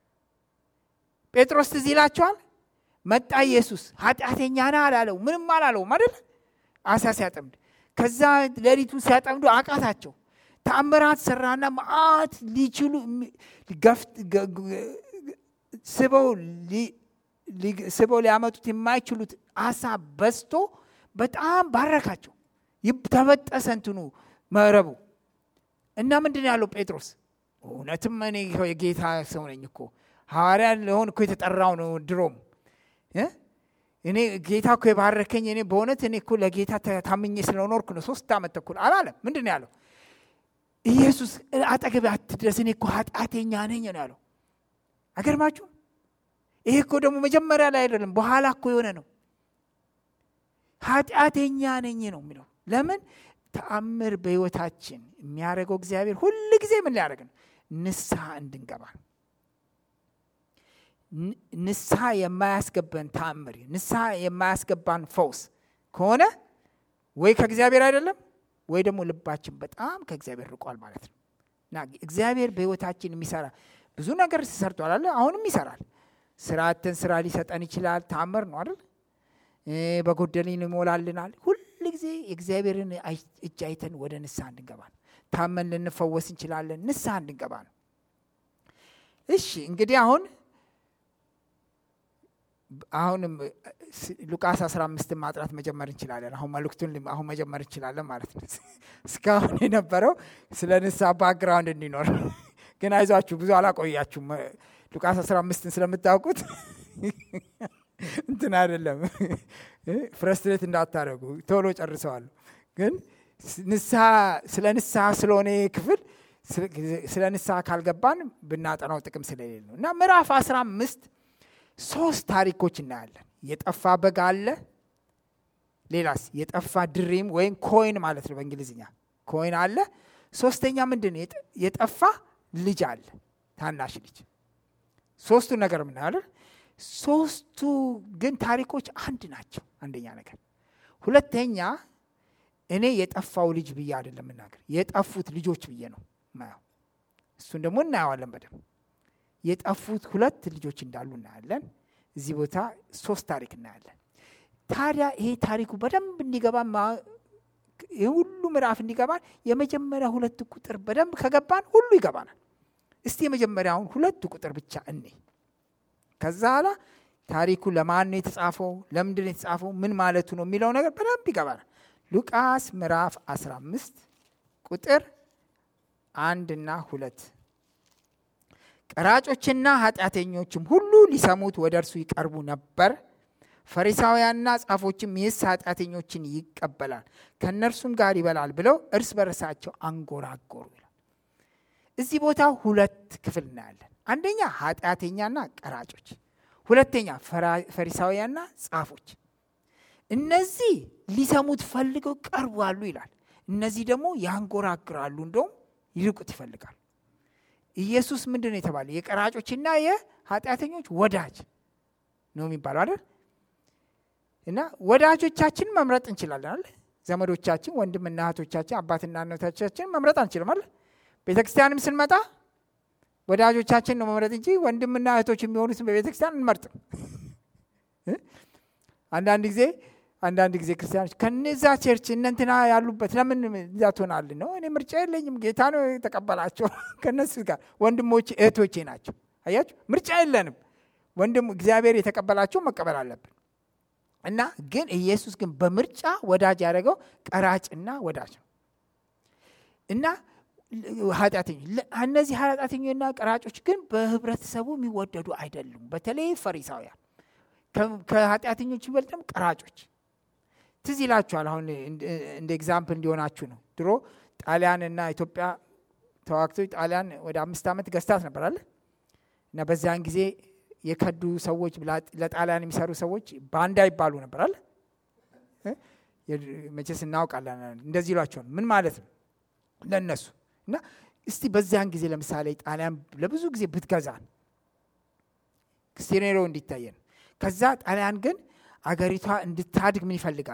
ጴጥሮስ ትዝ ይላችኋል። መጣ ኢየሱስ ኃጢአተኛ ነህ አላለው፣ ምንም አላለውም አይደል? አሳ ሲያጠምድ ከዛ ሌሊቱ ሲያጠምዱ አቃታቸው። ተአምራት ሰራና ማአት ሊችሉ ገፍት ስበው ስበው ሊያመጡት የማይችሉት አሳ በስቶ በጣም ባረካቸው። ይተበጠሰ እንትኑ መረቡ እና ምንድነው ያለው ጴጥሮስ? እውነትም እኔ የጌታ ሰው ነኝ እኮ ሐዋርያ ለሆን እኮ የተጠራው ነው ድሮም እ እኔ ጌታ እኮ የባረከኝ እኔ በእውነት እኔ እኮ ለጌታ ታምኜ ስለኖርኩ ነው ሶስት ዓመት ተኩል አላለም። ምንድነው ያለው? ኢየሱስ አጠገቤ አትድረስ እኔ እኮ ኃጢአተኛ ነኝ ነው ያለው። አገርማችሁ? ይሄ እኮ ደግሞ መጀመሪያ ላይ አይደለም በኋላ እኮ የሆነ ነው። ኃጢአተኛ ነኝ ነው የሚለው። ለምን? ተአምር በህይወታችን የሚያደርገው እግዚአብሔር ሁሉ ጊዜ ምን ሊያደርግ ነው? ንስሐ እንድንገባ። ንስሐ የማያስገባን ተአምር፣ ንስሐ የማያስገባን ፈውስ ከሆነ ወይ ከእግዚአብሔር አይደለም ወይ ደግሞ ልባችን በጣም ከእግዚአብሔር ርቋል ማለት ነው። እና እግዚአብሔር በህይወታችን የሚሰራ ብዙ ነገር ሰርቷል አለ፣ አሁንም ይሰራል። ስራትን ስራ ሊሰጠን ይችላል። ተአምር ነው አይደል? በጎደልን ይሞላልናል። ሁሉ ጊዜ የእግዚአብሔርን እጅ አይተን ወደ ንስሐ እንድንገባ ነው። ታመን ልንፈወስ እንችላለን፣ ንስሐ እንድንገባ ነው። እሺ እንግዲህ አሁን አሁንም ሉቃስ አስራ አምስት ማጥራት መጀመር እንችላለን። አሁን መልእክቱን አሁን መጀመር እንችላለን ማለት ነው። እስካሁን የነበረው ስለ ንስሐ ባክግራውንድ እንዲኖር ግን አይዟችሁ ብዙ አላቆያችሁም። ሉቃስ አስራ አምስትን ስለምታውቁት እንትን አይደለም ፍረስትሬት እንዳታረጉ ቶሎ ጨርሰዋል። ግን ንስሐ ስለ ንስሐ ስለሆነ ክፍል ስለ ንስሐ ካልገባን ብናጠናው ጥቅም ስለሌለ ነው። እና ምዕራፍ አስራ አምስት ሶስት ታሪኮች እናያለን። የጠፋ በግ አለ። ሌላስ የጠፋ ድሪም ወይም ኮይን ማለት ነው በእንግሊዝኛ ኮይን አለ። ሶስተኛ ምንድነው? የጠፋ ልጅ አለ፣ ታናሽ ልጅ። ሶስቱ ነገር ምን አለ? ሶስቱ ግን ታሪኮች አንድ ናቸው። አንደኛ ነገር። ሁለተኛ እኔ የጠፋው ልጅ ብዬ አይደለም እናገር፣ የጠፉት ልጆች ብዬ ነው ማየው። እሱን ደግሞ እናየዋለን በደንብ። የጠፉት ሁለት ልጆች እንዳሉ እናያለን። እዚህ ቦታ ሶስት ታሪክ እናያለን። ታዲያ ይሄ ታሪኩ በደንብ እንዲገባን የሁሉ ምዕራፍ እንዲገባን የመጀመሪያ ሁለት ቁጥር በደንብ ከገባን ሁሉ ይገባናል። እስቲ የመጀመሪያውን ሁለት ቁጥር ብቻ እኔ ከዛ ኋላ ታሪኩ ለማን ነው የተጻፈው፣ ለምንድን ነው የተጻፈው፣ ምን ማለቱ ነው የሚለው ነገር በደንብ ይገባናል። ሉቃስ ምዕራፍ አስራ አምስት ቁጥር አንድ እና ሁለት ቀራጮችና ኃጢአተኞችም ሁሉ ሊሰሙት ወደ እርሱ ይቀርቡ ነበር። ፈሪሳውያንና ጻፎችም ይህስ ኃጢአተኞችን ይቀበላል ከእነርሱም ጋር ይበላል ብለው እርስ በርሳቸው አንጎራጎሩ ይላል። እዚህ ቦታ ሁለት ክፍል እናያለን። አንደኛ ኃጢአተኛና ቀራጮች፣ ሁለተኛ ፈሪሳውያንና ጻፎች። እነዚህ ሊሰሙት ፈልገው ቀርቧሉ ይላል። እነዚህ ደግሞ ያንጎራግራሉ፣ እንደውም ይርቁት ይፈልጋሉ። ኢየሱስ ምንድነው የተባለ? የቀራጮችና የኃጢአተኞች ወዳጅ ነው የሚባለው አይደል? እና ወዳጆቻችን መምረጥ እንችላለን አይደል? ዘመዶቻችን፣ ወንድምና እህቶቻችን፣ አባትና እናቶቻችን መምረጥ አንችልም አይደል? ቤተክርስቲያንም ስንመጣ ወዳጆቻችን ነው መምረጥ እንጂ ወንድምና እህቶች የሚሆኑትን በቤተክርስቲያን እንመርጥ። አንዳንድ ጊዜ አንዳንድ ጊዜ ክርስቲያኖች ከነዛ ቸርች እንንትና ያሉበት ለምን ዛቶናል ነው? እኔ ምርጫ የለኝም፣ ጌታ ነው የተቀበላቸው። ከነሱ ጋር ወንድሞች እህቶቼ ናቸው። አያችሁ፣ ምርጫ የለንም። ወንድም እግዚአብሔር የተቀበላቸው መቀበል አለብን። እና ግን ኢየሱስ ግን በምርጫ ወዳጅ ያደረገው ቀራጭና ወዳጅ ነው። እና ኃጢአተኞች፣ እነዚህ ኃጢአተኞችና ቀራጮች ግን በህብረተሰቡ የሚወደዱ አይደሉም። በተለይ ፈሪሳውያን ከኃጢአተኞች ይበልጥም ቀራጮች። ትዝ ይላችኋል። አሁን እንደ ኤግዛምፕል እንዲሆናችሁ ነው። ድሮ ጣሊያንና ኢትዮጵያ ተዋግተው ጣሊያን ወደ አምስት ዓመት ገዝታት ነበር አለ። እና በዚያን ጊዜ የከዱ ሰዎች ለጣሊያን የሚሰሩ ሰዎች ባንዳ ይባሉ ነበር አለ። መቼስ እናውቃለን። እንደዚህ ይሏቸው ምን ማለት ነው ለነሱ? እና እስቲ በዚያን ጊዜ ለምሳሌ ጣሊያን ለብዙ ጊዜ ብትገዛን ክስቴኔሮ እንዲታየን፣ ከዛ ጣሊያን ግን አገሪቷ እንድታድግ ምን ይፈልጋሉ?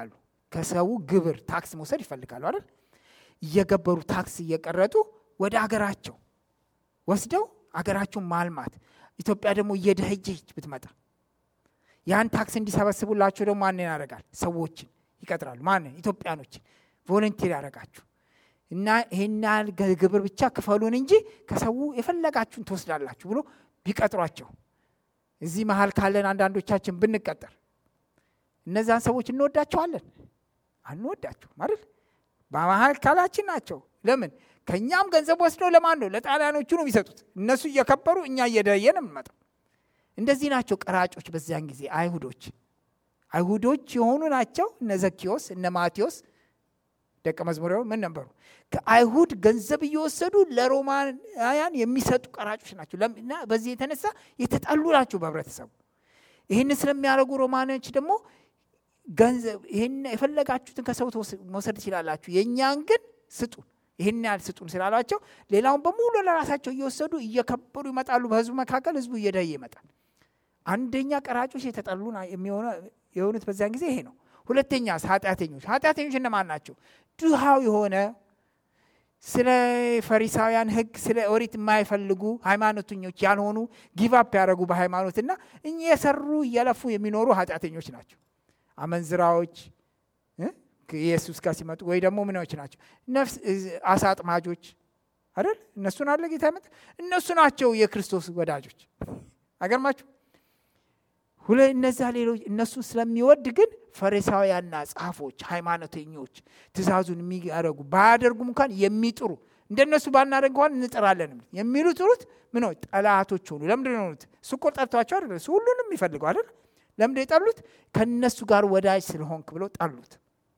ከሰው ግብር ታክስ መውሰድ ይፈልጋሉ አይደል? እየገበሩ ታክስ እየቀረጡ ወደ አገራቸው ወስደው አገራቸውን ማልማት። ኢትዮጵያ ደግሞ እየደህየች ብትመጣ ያን ታክስ እንዲሰበስቡላቸው ደግሞ ማንን ያደርጋል? ሰዎችን ይቀጥራሉ። ማንን? ኢትዮጵያኖችን ቮለንቲር ያደርጋችሁ እና ይሄን ግብር ብቻ ክፈሉን እንጂ ከሰው የፈለጋችሁን ትወስዳላችሁ ብሎ ቢቀጥሯቸው እዚህ መሃል ካለን አንዳንዶቻችን ብንቀጠር እነዛን ሰዎች እንወዳቸዋለን? አንወዳቸው ማለት በመሃል ካላችን ናቸው። ለምን? ከኛም ገንዘብ ወስደው ለማን ነው? ለጣሊያኖቹ ነው የሚሰጡት። እነሱ እየከበሩ እኛ እየደየን እንመጣው። እንደዚህ ናቸው ቀራጮች በዚያን ጊዜ አይሁዶች አይሁዶች የሆኑ ናቸው። እነ ዘኪዮስ እነ ማቴዎስ ደቀ መዝሙራን ምን ነበሩ? ከአይሁድ ገንዘብ እየወሰዱ ለሮማውያን የሚሰጡ ቀራጮች ናቸው። እና በዚህ የተነሳ የተጣሉ ናቸው በህብረተሰቡ። ይሄን ስለሚያደርጉ ሮማኖች ደግሞ ገንዘብ ይሄን የፈለጋችሁትን ከሰው መውሰድ ትችላላችሁ፣ የኛን ግን ስጡን፣ ይሄን ያህል ስጡን ስላላቸው ሌላውን በሙሉ ለራሳቸው እየወሰዱ እየከበሩ ይመጣሉ። በህዝቡ መካከል ህዝቡ እየደየ ይመጣል። አንደኛ ቀራጮች የተጣሉ የሚሆነው የሆኑት በዚያን ጊዜ ይሄ ነው። ሁለተኛ ኃጢአተኞች ኃጢአተኞች እነማን ናቸው? ድሃው የሆነ ስለ ፈሪሳውያን ህግ ስለ ኦሪት የማይፈልጉ ሃይማኖተኞች ያልሆኑ ጊቭ አፕ ያደረጉ በሃይማኖትና እኛ የሰሩ እየለፉ የሚኖሩ ኃጢአተኞች ናቸው። አመንዝራዎች ኢየሱስ ጋር ሲመጡ ወይ ደግሞ ምኖች ናቸው? ነፍስ አሳ አጥማጆች አይደል? እነሱን አለ ጌታ ይመጣ እነሱ ናቸው የክርስቶስ ወዳጆች። አገርማችሁ ሁለ እነዛ ሌሎች እነሱ ስለሚወድ ግን ፈሪሳውያንና ጻፎች ሃይማኖተኞች ትእዛዙን የሚያደርጉ ባያደርጉም እንኳን የሚጥሩ እንደነሱ ባናደርግ እንኳን እንጥራለን የሚሉ ጥሩት ምን ነው ጠላቶች ሆኑ። ለምንድን ነው እሱ እኮ ጠልቷቸው አይደል? እሱ ሁሉንም ይፈልጋል አይደል? ለምንድን የጠሉት? ከነሱ ጋር ወዳጅ ስለሆንክ ብለው ጠሉት።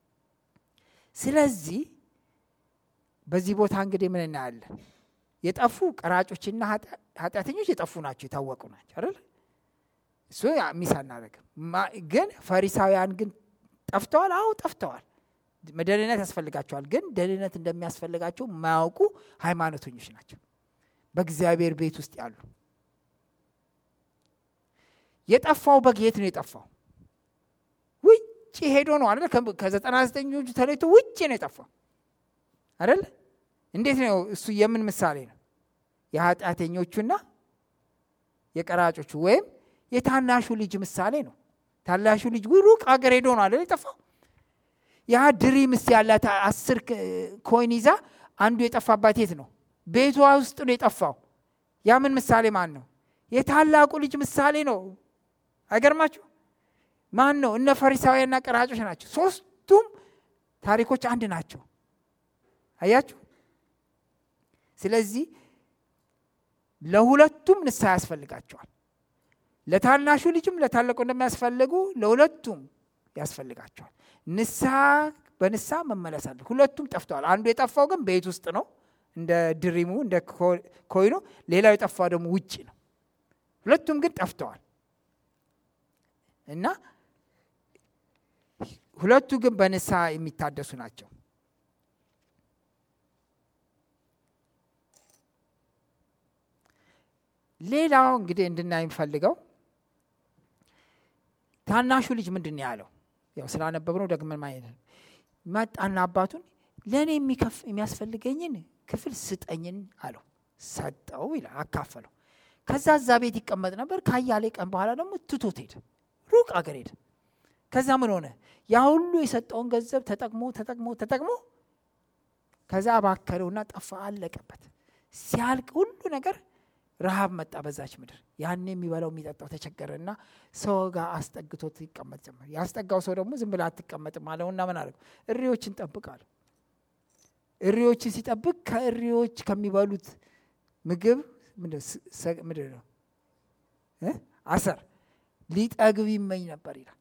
ስለዚህ በዚህ ቦታ እንግዲህ ምን እናያለን? የጠፉ ቀራጮችና ኃጢአተኞች የጠፉ ናቸው፣ የታወቁ ናቸው አይደል? እሱ ሚስ አናደርግም። ግን ፈሪሳውያን ግን ጠፍተዋል። አዎ ጠፍተዋል። መደህንነት ያስፈልጋቸዋል። ግን ደህንነት እንደሚያስፈልጋቸው የማያውቁ ሃይማኖተኞች ናቸው፣ በእግዚአብሔር ቤት ውስጥ ያሉ። የጠፋው በግ የት ነው የጠፋው? ውጭ ሄዶ ነው አይደል? ከዘጠና ዘጠኞቹ ተለይቶ ውጭ ነው የጠፋው አይደል? እንዴት ነው እሱ? የምን ምሳሌ ነው? የኃጢአተኞቹና የቀራጮቹ ወይም የታናሹ ልጅ ምሳሌ ነው። ታናሹ ልጅ ሩቅ አገር ሄዶ ነው አይደል የጠፋው? ያ ድሪምስ ያላት አስር ኮይን ይዛ አንዱ የጠፋባት የት ነው? ቤቷ ውስጥ ነው የጠፋው። ያ ምን ምሳሌ ማን ነው? የታላቁ ልጅ ምሳሌ ነው። አይገርማችሁ? ማን ነው? እነ ፈሪሳውያንና ቀራጮች ናቸው። ሶስቱም ታሪኮች አንድ ናቸው። አያችሁ? ስለዚህ ለሁለቱም ንስሐ ያስፈልጋቸዋል። ለታናሹ ልጅም ለታላቁ እንደሚያስፈልጉ ለሁለቱም ያስፈልጋቸዋል። ንስሐ በንስሐ መመለስ አለ። ሁለቱም ጠፍተዋል። አንዱ የጠፋው ግን ቤት ውስጥ ነው እንደ ድሪሙ እንደ ኮይኑ፣ ሌላው የጠፋው ደግሞ ውጪ ነው። ሁለቱም ግን ጠፍተዋል እና ሁለቱ ግን በንስሐ የሚታደሱ ናቸው። ሌላው እንግዲህ እንድናይ የምፈልገው ታናሹ ልጅ ምንድን ነው ያለው? ያው ስላነበብነው ደግመን ማየት ነው። መጣና አባቱን ለኔ የሚከፍ የሚያስፈልገኝን ክፍል ስጠኝን አለው። ሰጠው ይላል፣ አካፈለው። ከዛ እዛ ቤት ይቀመጥ ነበር። ካያሌ ቀን በኋላ ደግሞ ትቶት ሄደ፣ ሩቅ አገር ሄደ። ከዛ ምን ሆነ? ያ ሁሉ የሰጠውን ገንዘብ ተጠቅሞ ተጠቅሞ ተጠቅሞ ከዛ ባከለውና ጠፋ፣ አለቀበት። ሲያልቅ ሁሉ ነገር ረሃብ መጣ በዛች ምድር። ያኔ የሚበላው የሚጠጣው ተቸገረና ሰው ጋር አስጠግቶት ይቀመጥ ጀመር። ያስጠጋው ሰው ደግሞ ዝም ብለህ አትቀመጥም አለውና ምን አደረገው? እሪዎችን ጠብቃል። እሪዎችን ሲጠብቅ ከእሪዎች ከሚበሉት ምግብ ምንድን ነው አሰር ሊጠግብ ይመኝ ነበር ይላል።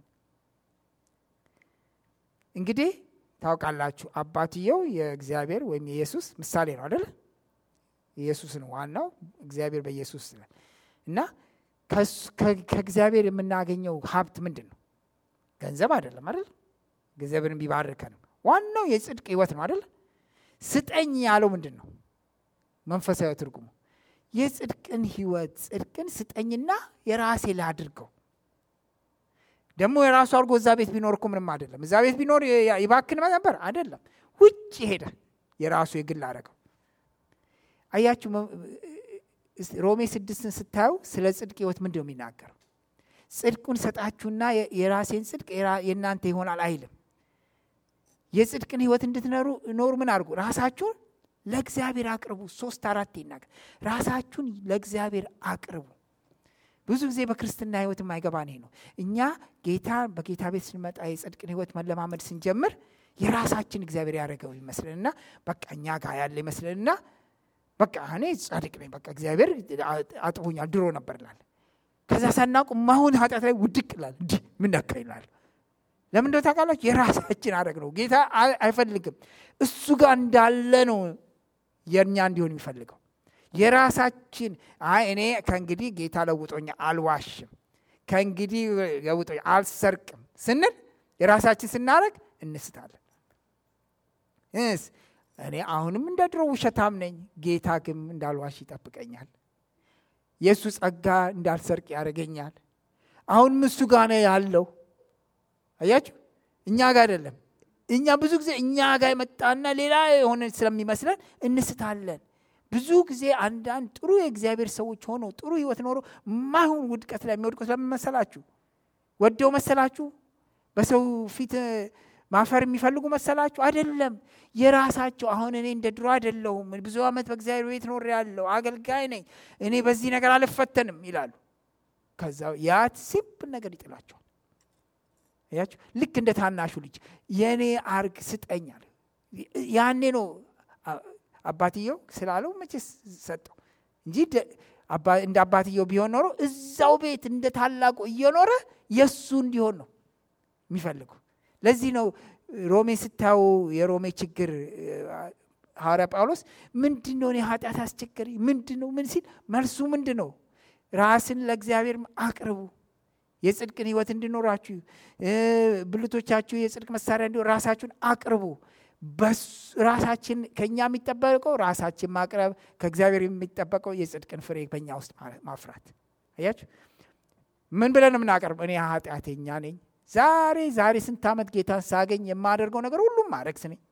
እንግዲህ ታውቃላችሁ አባትየው የእግዚአብሔር ወይም የኢየሱስ ምሳሌ ነው አይደል? ኢየሱስ ነው ዋናው፣ እግዚአብሔር በኢየሱስ ነው። እና ከእግዚአብሔር የምናገኘው ሀብት ምንድን ነው? ገንዘብ አይደለም አይደል? ገንዘብን ቢባርከን ዋናው የጽድቅ ህይወት ነው አይደል? ስጠኝ ያለው ምንድን ነው? መንፈሳዊ ትርጉሙ የጽድቅን ህይወት፣ ጽድቅን ስጠኝና የራሴ ላድርገው። ደግሞ የራሱ አድርጎ እዛ ቤት ቢኖር እኮ ምንም አይደለም። እዛ ቤት ቢኖር ይባክን ነበር አይደለም። ውጭ ሄደ የራሱ የግል አደረገው። አያችሁ ሮሜ ስድስትን ስታዩ ስለ ጽድቅ ህይወት ምንድነው የሚናገረው? ጽድቁን ሰጣችሁና የራሴን ጽድቅ የእናንተ ይሆናል አይልም። የጽድቅን ህይወት እንድትኖሩ ኖር ምን አድርጉ? ራሳችሁን ለእግዚአብሔር አቅርቡ። ሶስት አራት ይናገር። ራሳችሁን ለእግዚአብሔር አቅርቡ። ብዙ ጊዜ በክርስትና ህይወት የማይገባን ይሄ ነው። እኛ ጌታ በጌታ ቤት ስንመጣ የጽድቅን ህይወት መለማመድ ስንጀምር የራሳችን እግዚአብሔር ያደረገው ይመስልንና በቃ እኛ ጋር ያለ ይመስልንና በቃ እኔ ጻድቅ ነኝ በቃ እግዚአብሔር አጥቦኛል ድሮ ነበርላል። ከዛ ሳናውቅ ማሁን ኃጢአት ላይ ውድቅ ይላል። እንዴ ምን ነካይላል? ለምን እንደው ታውቃላችሁ? የራሳችን አደረግ ነው። ጌታ አይፈልግም። እሱ ጋር እንዳለ ነው የኛ እንዲሆን የሚፈልገው። የራሳችን አይ እኔ ከእንግዲህ ጌታ ለውጦኛ አልዋሽም፣ ከእንግዲህ ለውጦኛ አልሰርቅም ስንል የራሳችን ስናረግ እንስታለን። እስ እኔ አሁንም እንደ ድሮ ውሸታም ነኝ፣ ጌታ ግን እንዳልዋሽ ይጠብቀኛል። የሱ ጸጋ እንዳልሰርቅ ያደርገኛል። አሁን እሱ ጋር ነው ያለው። አያችሁ እኛ ጋር አይደለም። እኛ ብዙ ጊዜ እኛ ጋር መጣና ሌላ የሆነ ስለሚመስለን እንስታለን። ብዙ ጊዜ አንዳንድ ጥሩ የእግዚአብሔር ሰዎች ሆነው ጥሩ ህይወት ኖሮ ማይሆን ውድቀት ላይ የሚወድቁት ለምን መሰላችሁ? ወደው መሰላችሁ? በሰው ፊት ማፈር የሚፈልጉ መሰላችሁ? አይደለም። የራሳቸው አሁን እኔ እንደ ድሮ አይደለሁም፣ ብዙ አመት በእግዚአብሔር ቤት ኖር ያለው አገልጋይ ነኝ፣ እኔ በዚህ ነገር አልፈተንም ይላሉ። ከዛው ያ ሲምፕል ነገር ይጥላቸዋል። ያያችሁ ልክ እንደ ታናሹ ልጅ የኔ አርግ ስጠኛል። ያኔ ነው አባትየው ስላለው መቼስ ሰጠው እንጂ እንደ አባትየው ቢሆን ኖሮ እዛው ቤት እንደ ታላቁ እየኖረ የሱ እንዲሆን ነው የሚፈልገው። ለዚህ ነው ሮሜ ስታው የሮሜ ችግር ሐዋርያ ጳውሎስ ምንድነው ነው ኃጢአት አስቸገረኝ ምንድነው ምን ሲል መልሱ ምንድነው? ራስን ለእግዚአብሔር አቅርቡ፣ የጽድቅን ህይወት እንድኖራችሁ ብልቶቻችሁ የጽድቅ መሳሪያ እንዲሆኑ ራሳችሁን አቅርቡ። በራሳችን ከኛ የሚጠበቀው ራሳችን ማቅረብ፣ ከእግዚአብሔር የሚጠበቀው የጽድቅን ፍሬ በእኛ ውስጥ ማፍራት። አያችሁ ምን ብለን የምናቀርብ? እኔ ኃጢአተኛ ነኝ፣ ዛሬ ዛሬ ስንት ዓመት ጌታን ሳገኝ የማደርገው ነገር ሁሉም ማድረግስ ነኝ።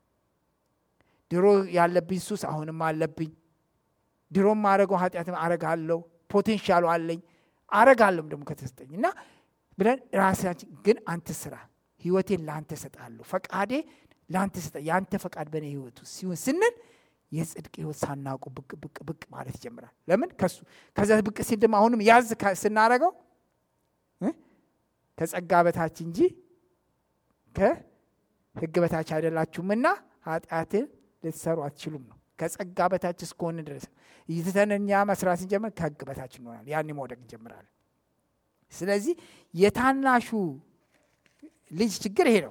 ድሮ ያለብኝ ሱስ አሁንም አለብኝ፣ ድሮም ማድረገው ኃጢአት አረጋለሁ፣ ፖቴንሻሉ አለኝ አረጋለሁም ደግሞ ከተሰጠኝና ብለን ራሳችን ግን አንተ ስራ፣ ህይወቴን ላንተ ሰጣለሁ፣ ፈቃዴ ላንተ ሰጣ፣ ያንተ ፈቃድ በኔ ህይወት ውስጥ ሲሆን ስንል የጽድቅ ህይወት ሳናውቁ ብቅ ብቅ ብቅ ማለት ይጀምራል። ለምን ከሱ ከዛ ብቅ ሲል ደግሞ አሁንም ያዝ ስናረገው ከጸጋ በታች እንጂ ከህግ በታች አይደላችሁምና ኃጢአትን ልትሰሩ አትችሉም ነው። ከጸጋ በታች እስከሆነ ድረስ ይተነኛ መስራት እንጀምር ከህግ በታች እንሆናለን። ያን መውደቅ እንጀምራለን። ስለዚህ የታናሹ ልጅ ችግር ይሄ ነው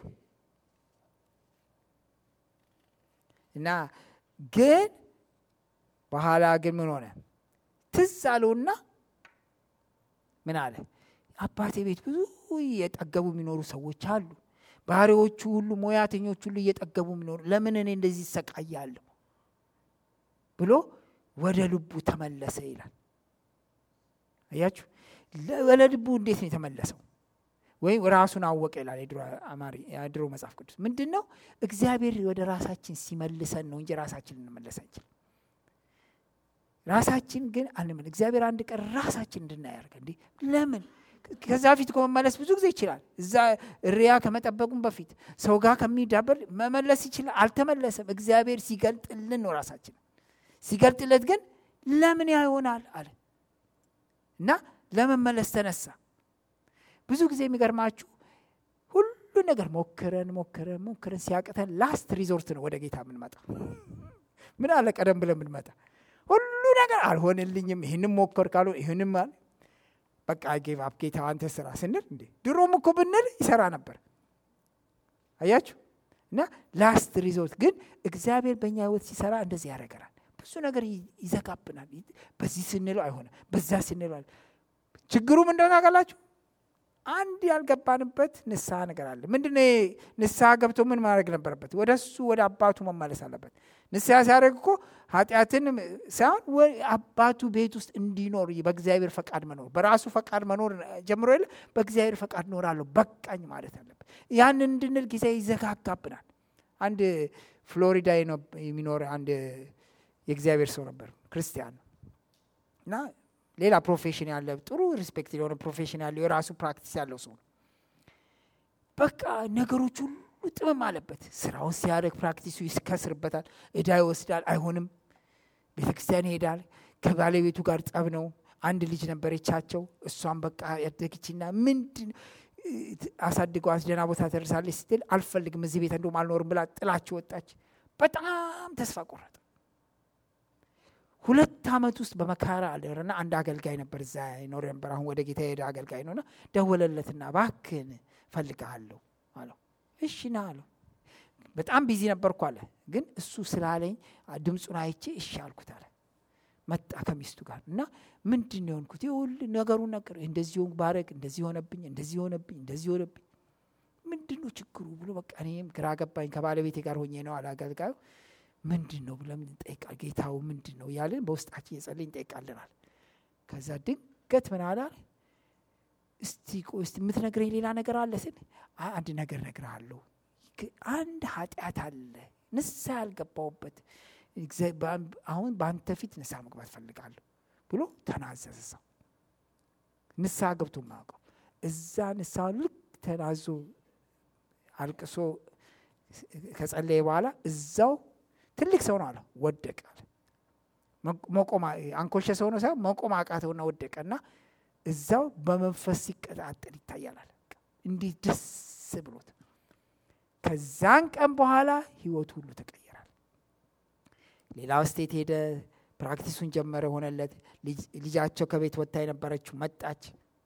እና ግን በኋላ ግን ምን ሆነ? ትዝ አለውና ምን አለ? አባቴ ቤት ብዙ እየጠገቡ የሚኖሩ ሰዎች አሉ፣ ባሪያዎቹ ሁሉ ሞያተኞቹ ሁሉ እየጠገቡ የሚኖሩ፣ ለምን እኔ እንደዚህ ይሰቃያለሁ ብሎ ወደ ልቡ ተመለሰ ይላል። አያችሁ ወደ ልቡ እንዴት ነው የተመለሰው? ወይ ራሱን አወቀ ይላል የድሮ አማሪ የድሮ መጽሐፍ ቅዱስ። ምንድነው? እግዚአብሔር ወደ ራሳችን ሲመልሰን ነው እንጂ ራሳችን እንመለስ አንችልም። ራሳችን ግን አንመን እግዚአብሔር አንድ ቀን ራሳችን እንድናያርግ እንዴ ለምን ከዛ ፊት ከመመለስ ብዙ ጊዜ ይችላል። እዛ ሪያ ከመጠበቁም በፊት ሰው ጋር ከሚዳበር መመለስ ይችላል። አልተመለሰም። እግዚአብሔር ሲገልጥልን ነው ራሳችን። ሲገልጥለት ግን ለምን ያይሆናል አለ እና ለመመለስ ተነሳ። ብዙ ጊዜ የሚገርማችሁ ሁሉ ነገር ሞክረን ሞክረን ሞክረን ሲያቅተን ላስት ሪዞርት ነው ወደ ጌታ የምንመጣ። ምን አለ ቀደም ብለን የምንመጣ ሁሉ ነገር አልሆነልኝም፣ ይሄንን ሞከር ካሉ ይሄንን ማለት በቃ ጌቭ አፕ ጌታ አንተ ስራ ስንል እንዴ ድሮም እኮ ብንል ይሰራ ነበር። አያችሁ እና ላስት ሪዞርት ግን እግዚአብሔር በእኛ ህይወት ሲሰራ እንደዚህ ያደርጋል። ብዙ ነገር ይዘጋብናል። በዚህ ስንለው አይሆንም፣ በዛ ስንለው ችግሩ ምንድነው ታውቃላችሁ? አንድ ያልገባንበት ንስሐ ነገር አለ። ምንድነው? ንስሐ ገብቶ ምን ማድረግ ነበረበት? ወደሱ ወደ አባቱ መመለስ አለበት። ንስሐ ሲያደርግ እኮ ኃጢአትን ሳይሆን አባቱ ቤት ውስጥ እንዲኖር በእግዚአብሔር ፈቃድ መኖር በራሱ ፈቃድ መኖር ጀምሮ የለ በእግዚአብሔር ፈቃድ ኖራለሁ በቃኝ ማለት አለበት። ያን እንድንል ጊዜ ይዘጋጋብናል። አንድ ፍሎሪዳ የሚኖር አንድ የእግዚአብሔር ሰው ነበር፣ ክርስቲያን ነው እና ሌላ ፕሮፌሽን ያለው ጥሩ ሪስፔክት የሆነ ፕሮፌሽን ያለው የራሱ ፕራክቲስ ያለው ሰው ነው። በቃ ነገሮች ሁሉ ጥም አለበት። ስራውን ሲያደርግ ፕራክቲሱ ይስከስርበታል፣ እዳ ይወስዳል፣ አይሆንም። ቤተክርስቲያን ይሄዳል፣ ከባለቤቱ ጋር ጸብ ነው። አንድ ልጅ ነበረቻቸው፣ እሷን በቃ ያደግችና ምንድን አሳድገው አስደና ቦታ ተደርሳለች ስትል አልፈልግም እዚህ ቤት እንደውም አልኖርም ብላ ጥላቸው ወጣች። በጣም ተስፋ ቆረጠ። ሁለት አመት ውስጥ በመከራ አለና አንድ አገልጋይ ነበር እዛ ይኖር ነበር። አሁን ወደ ጌታ ሄደ አገልጋይ ነውና ደወለለትና እባክህን ፈልጋለሁ አለው። እሺ ና አለው። በጣም ቢዚ ነበርኩ አለ፣ ግን እሱ ስላለኝ ድምጹን አይቼ እሺ አልኩት አለ። መጣ ከሚስቱ ጋር እና ምንድነው የሆንኩት? ይሁን ነገሩን ነገር እንደዚህ ሆንኩ ባረክ እንደዚህ ሆነብኝ እንደዚህ ሆነብኝ እንደዚህ ሆነብኝ ምንድነው ችግሩ ብሎ በቃ እኔም ግራ ገባኝ። ከባለቤቴ ጋር ሆኜ ነው አላገልጋዩ ምንድነው ብለን እንጠይቃለን። ጌታው ምንድነው ያለን በውስጣችን የጸለይን እንጠይቃለናል። ከዛ ድንገት ምን አለ? እስቲ ቆይ እስቲ የምትነግረኝ ሌላ ነገር አለ ሲል አንድ ነገር እነግርሃለሁ። አንድ ኃጢአት አለ ንስሐ ያልገባሁበት አሁን በአንተ ፊት ንስሐ መግባት ፈልጋለሁ ብሎ ተናዘዘ። ሰው ንስሐ ገብቶ ማውቀው እዛ ንስሐ ልክ ተናዞ አልቅሶ ከጸለየ በኋላ እዛው ትልቅ ሰው ነው አለ ወደቀ አለ። መቆም አንኮሸ ሰው ነው ሳይሆን መቆም አቃተውና ወደቀና እዛው በመንፈስ ሲቀጣጠል ይታያል አለ። እንዲህ ደስ ብሎት ከዛን ቀን በኋላ ህይወቱ ሁሉ ተቀየራል። ሌላው ስቴት ሄደ፣ ፕራክቲሱን ጀመረ፣ ሆነለት። ልጃቸው ከቤት ወጣ የነበረችው መጣች፣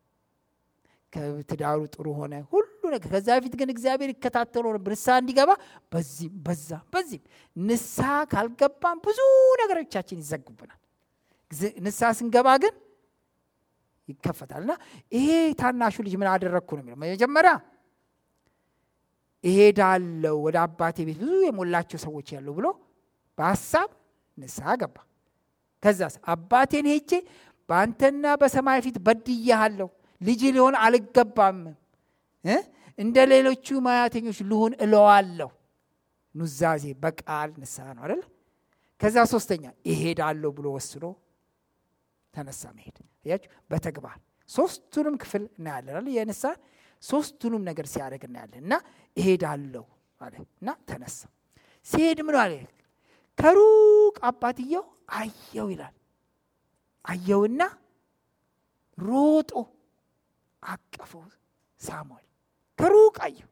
ከትዳሩ ጥሩ ሆነ ሁሉ ነገር። ከዛ በፊት ግን እግዚአብሔር ይከታተለው ነበር ንስሐ እንዲገባ። በዚህ በዛ በዚህ ንስሐ ካልገባን ብዙ ነገሮቻችን ይዘጉብናል። ንስሐ ስንገባ ግን ይከፈታልና ይሄ ታናሹ ልጅ ምን አደረኩ ነው የሚለው። መጀመሪያ እሄዳለሁ ወደ አባቴ ቤት ብዙ የሞላቸው ሰዎች ያሉ ብሎ በሐሳብ ንስሐ ገባ። ከዛስ አባቴን ሄጄ በአንተና በሰማይ ፊት በድያለሁ፣ ልጅ ሊሆን አልገባም፣ እ እንደ ሌሎቹ ማያተኞች ልሆን እለዋለሁ። ኑዛዜ በቃል ንስሐ ነው አይደል? ከዛ ሶስተኛ እሄዳለሁ ብሎ ወስኖ ተነሳ መሄድ። ያችሁ በተግባር ሶስቱንም ክፍል እናያለን አይደል? የንስሐ ሶስቱንም ነገር ሲያደርግ እናያለን። እና እሄዳለሁ አለና ተነሳ። ሲሄድ ምን አለ? ከሩቅ አባትየው አየው ይላል። አየውና ሮጦ አቀፈው ሳሙኤል። ከሩቅ አየው።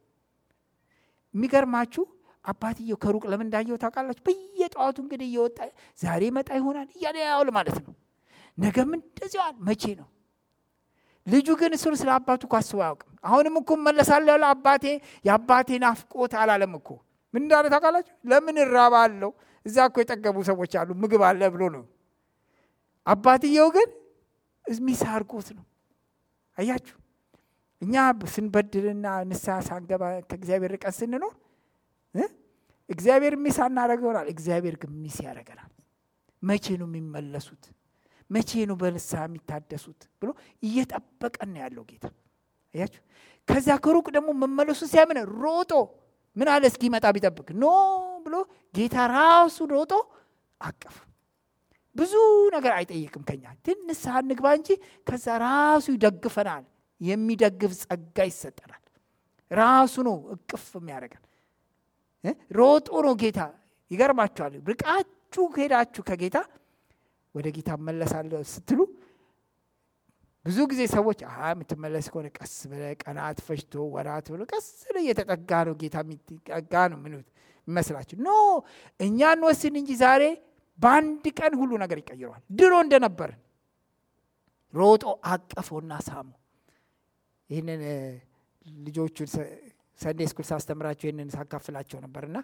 የሚገርማችሁ አባትየው ከሩቅ ለምን እንዳየው ታውቃላችሁ? በየጧቱ እንግዲህ እየወጣ ዛሬ መጣ ይሆናል እያለ ያውል ማለት ነው። ነገም እንደዚህ አለ። መቼ ነው? ልጁ ግን እሱን ስለ አባቱ ካስበው አያውቅም። አሁንም እኮ መለሳለሁ ያለ አባቴ የአባቴ ናፍቆት አላለም እኮ። ምን እንዳለ ታውቃላችሁ? ለምን እራባለሁ እዛ እኮ የጠገቡ ሰዎች አሉ ምግብ አለ ብሎ ነው። አባትየው ግን ሚስ አድርጎት ነው። አያችሁ፣ እኛ ስንበድልና ንስሐ ሳንገባ ከእግዚአብሔር ርቀን ስንኖር እግዚአብሔር ሚስ አናደርገናል፣ እግዚአብሔር ግን ሚስ ያደርገናል። መቼ ነው የሚመለሱት? መቼ ነው በንስሐ የሚታደሱት ብሎ እየጠበቀን ነው ያለው ጌታ። አያችሁ፣ ከዛ ከሩቅ ደግሞ መመለሱ ሲያምን ሮጦ ምን አለ? እስኪመጣ ቢጠብቅ ኖ ብሎ ጌታ ራሱ ሮጦ አቀፈ። ብዙ ነገር አይጠይቅም ከኛ፣ ግን ንስሐ እንግባ እንጂ ከዛ ራሱ ይደግፈናል። የሚደግፍ ጸጋ ይሰጠናል። ራሱ ነው እቅፍ የሚያደርገን። ሮጦ ነው ጌታ። ይገርማችኋል፣ ርቃችሁ ሄዳችሁ ከጌታ ወደ ጌታ መለሳለሁ ስትሉ ብዙ ጊዜ ሰዎች አሃ የምትመለስ ከሆነ ቀስ ብለህ ቀናት ፈጅቶ ወራት ብሎ ቀስ ብለህ እየተጠጋ ነው ጌታ የሚጠጋ ነው ምን ይመስላችሁ? ኖ እኛ እንወስን እንጂ ዛሬ በአንድ ቀን ሁሉ ነገር ይቀይረዋል። ድሮ እንደነበር ሮጦ አቀፈውና ሳሙ። ይህንን ልጆቹን ሰንዴ ስኩል ሳስተምራቸው ይህንን ሳካፍላቸው ነበርና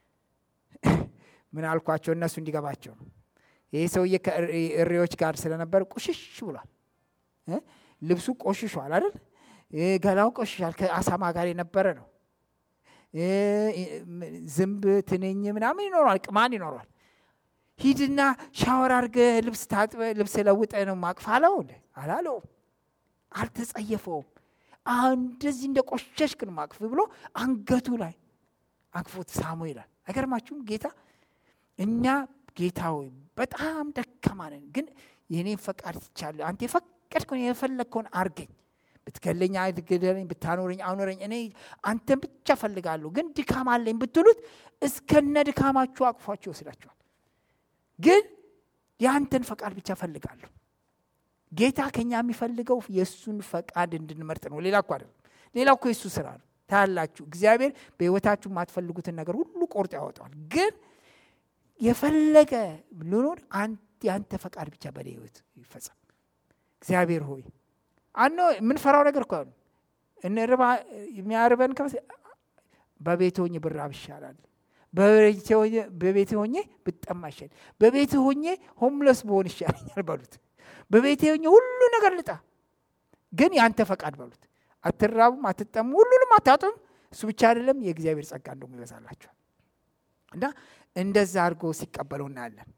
ምን አልኳቸው? እነሱ እንዲገባቸው ነው። ይሄ ሰውዬ ከእሪዎች ጋር ስለነበር ቁሽሽ ብሏል። ልብሱ ቆሽሿል አይደል? ገላው ቆሽሿል። ከአሳማ ጋር የነበረ ነው። ዝንብ ትንኝ ምናምን ይኖራል፣ ቅማን ይኖራል። ሂድና ሻወር አድርገህ ልብስ ታጥበህ ልብስ ለውጠህ ነው ማቅፋለው አላለው። አልተጸየፈውም። እንደዚህ እንደ ቆሸሽክ ነው ማቅፍ ብሎ አንገቱ ላይ አቅፎት ሳሙ ይላል። አይገርማችሁም? ጌታ እኛ ጌታ ሆይ በጣም ደካማ ነን፣ ግን የኔን ፈቃድ ትቻለህ፣ አንተ የፈቀድከውን የፈለግከውን አርገኝ፣ ብትገለኝ አይግደለኝ፣ ብታኖረኝ አኖረኝ፣ እኔ አንተን ብቻ ፈልጋለሁ፣ ግን ድካም አለኝ ብትሉት እስከነ ድካማችሁ አቅፏችሁ ይወስዳችኋል። ግን ያንተን ፈቃድ ብቻ ፈልጋለሁ። ጌታ ከኛ የሚፈልገው የሱን ፈቃድ እንድንመርጥ ነው። ሌላ እኮ አይደለም። ሌላ እኮ የሱ ስራ ነው። ታያላችሁ እግዚአብሔር በህይወታችሁ የማትፈልጉትን ነገር ሁሉ ቆርጦ ያወጣዋል። ግን የፈለገ ልኖር አንተ ያንተ ፈቃድ ብቻ በኔ ህይወት ይፈጸም። እግዚአብሔር ሆይ አኖ ምን ፈራው ነገር እኮ ነው። እንርባ የሚያርበን ከመስ በቤት ሆኜ ብራብ ይሻላል፣ በቤት ሆኜ በቤት ሆኜ ብጠማ ይሻላል፣ በቤት ሆኜ ሆምለስ ብሆን ይሻለኛል በሉት። በቤት ሆኜ ሁሉ ነገር ልጣ፣ ግን ያንተ ፈቃድ በሉት። አትራቡም፣ አትጠሙ፣ ሁሉንም አታጡም። እሱ ብቻ አይደለም የእግዚአብሔር ጸጋ እንደው ይበዛላችሁ እና እንደዛ አድርጎ ሲቀበለው እናያለን።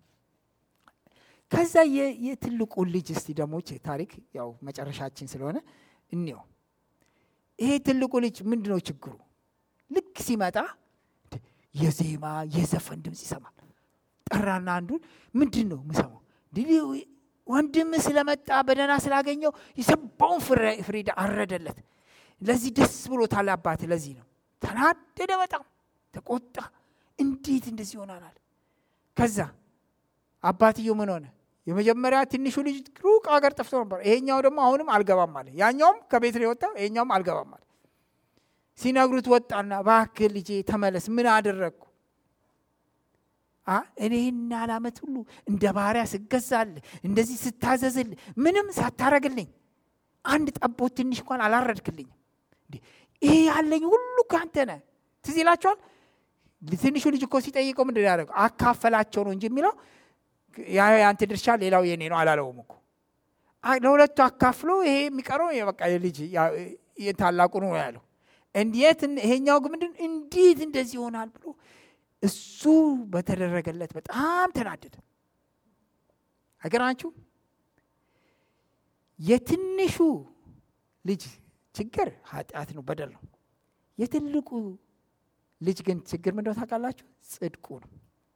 ከዛ የትልቁ ልጅ እስቲ ደግሞ ታሪክ ያው መጨረሻችን ስለሆነ እንየው። ይሄ ትልቁ ልጅ ምንድነው ችግሩ? ልክ ሲመጣ የዜማ የዘፈን ድምጽ ይሰማል። ጠራና አንዱን ምንድነው የምሰማው? ወንድም ስለመጣ በደና ስላገኘው የሰባውን ፍሪዳ አረደለት። ለዚህ ደስ ብሎታል አባት። ለዚህ ነው ተናደደ፣ በጣም ተቆጣ። እንዴት እንደዚህ ይሆናል? ከዛ አባትየው ምን ሆነ? የመጀመሪያ ትንሹ ልጅ ሩቅ ሀገር ጠፍቶ ነበር። ይሄኛው ደግሞ አሁንም አልገባም አለ። ያኛውም ከቤት ነው የወጣው፣ ይሄኛውም አልገባም አለ። ሲነግሩት ወጣና እባክህ ልጄ ተመለስ፣ ምን አደረግኩ? አ እኔና አላመት ሁሉ እንደ ባሪያ ስገዛል፣ እንደዚህ ስታዘዝል፣ ምንም ሳታረግልኝ አንድ ጠቦት ትንሽ እንኳን አላረድክልኝ። ይሄ ያለኝ ሁሉ ካንተ ነህ። ትዝ ይላችኋል? ትንሹ ልጅ እኮ ሲጠይቀው ምንድን ያደረገው? አካፈላቸው ነው እንጂ የሚለው ያ ያንተ ድርሻ ሌላው የኔ ነው አላለውም እኮ። ለሁለቱ አካፍሎ ይሄ የሚቀረው በቃ የልጅ የታላቁ ነው ያለው። እንዴት ይሄኛው ግን ምንድን እንዴት እንደዚህ ይሆናል ብሎ እሱ በተደረገለት በጣም ተናደደ። አገራችሁ የትንሹ ልጅ ችግር ኃጢአት ነው፣ በደል ነው። የትልቁ ልጅ ግን ችግር ምንድነው ታውቃላችሁ? ጽድቁ ነው።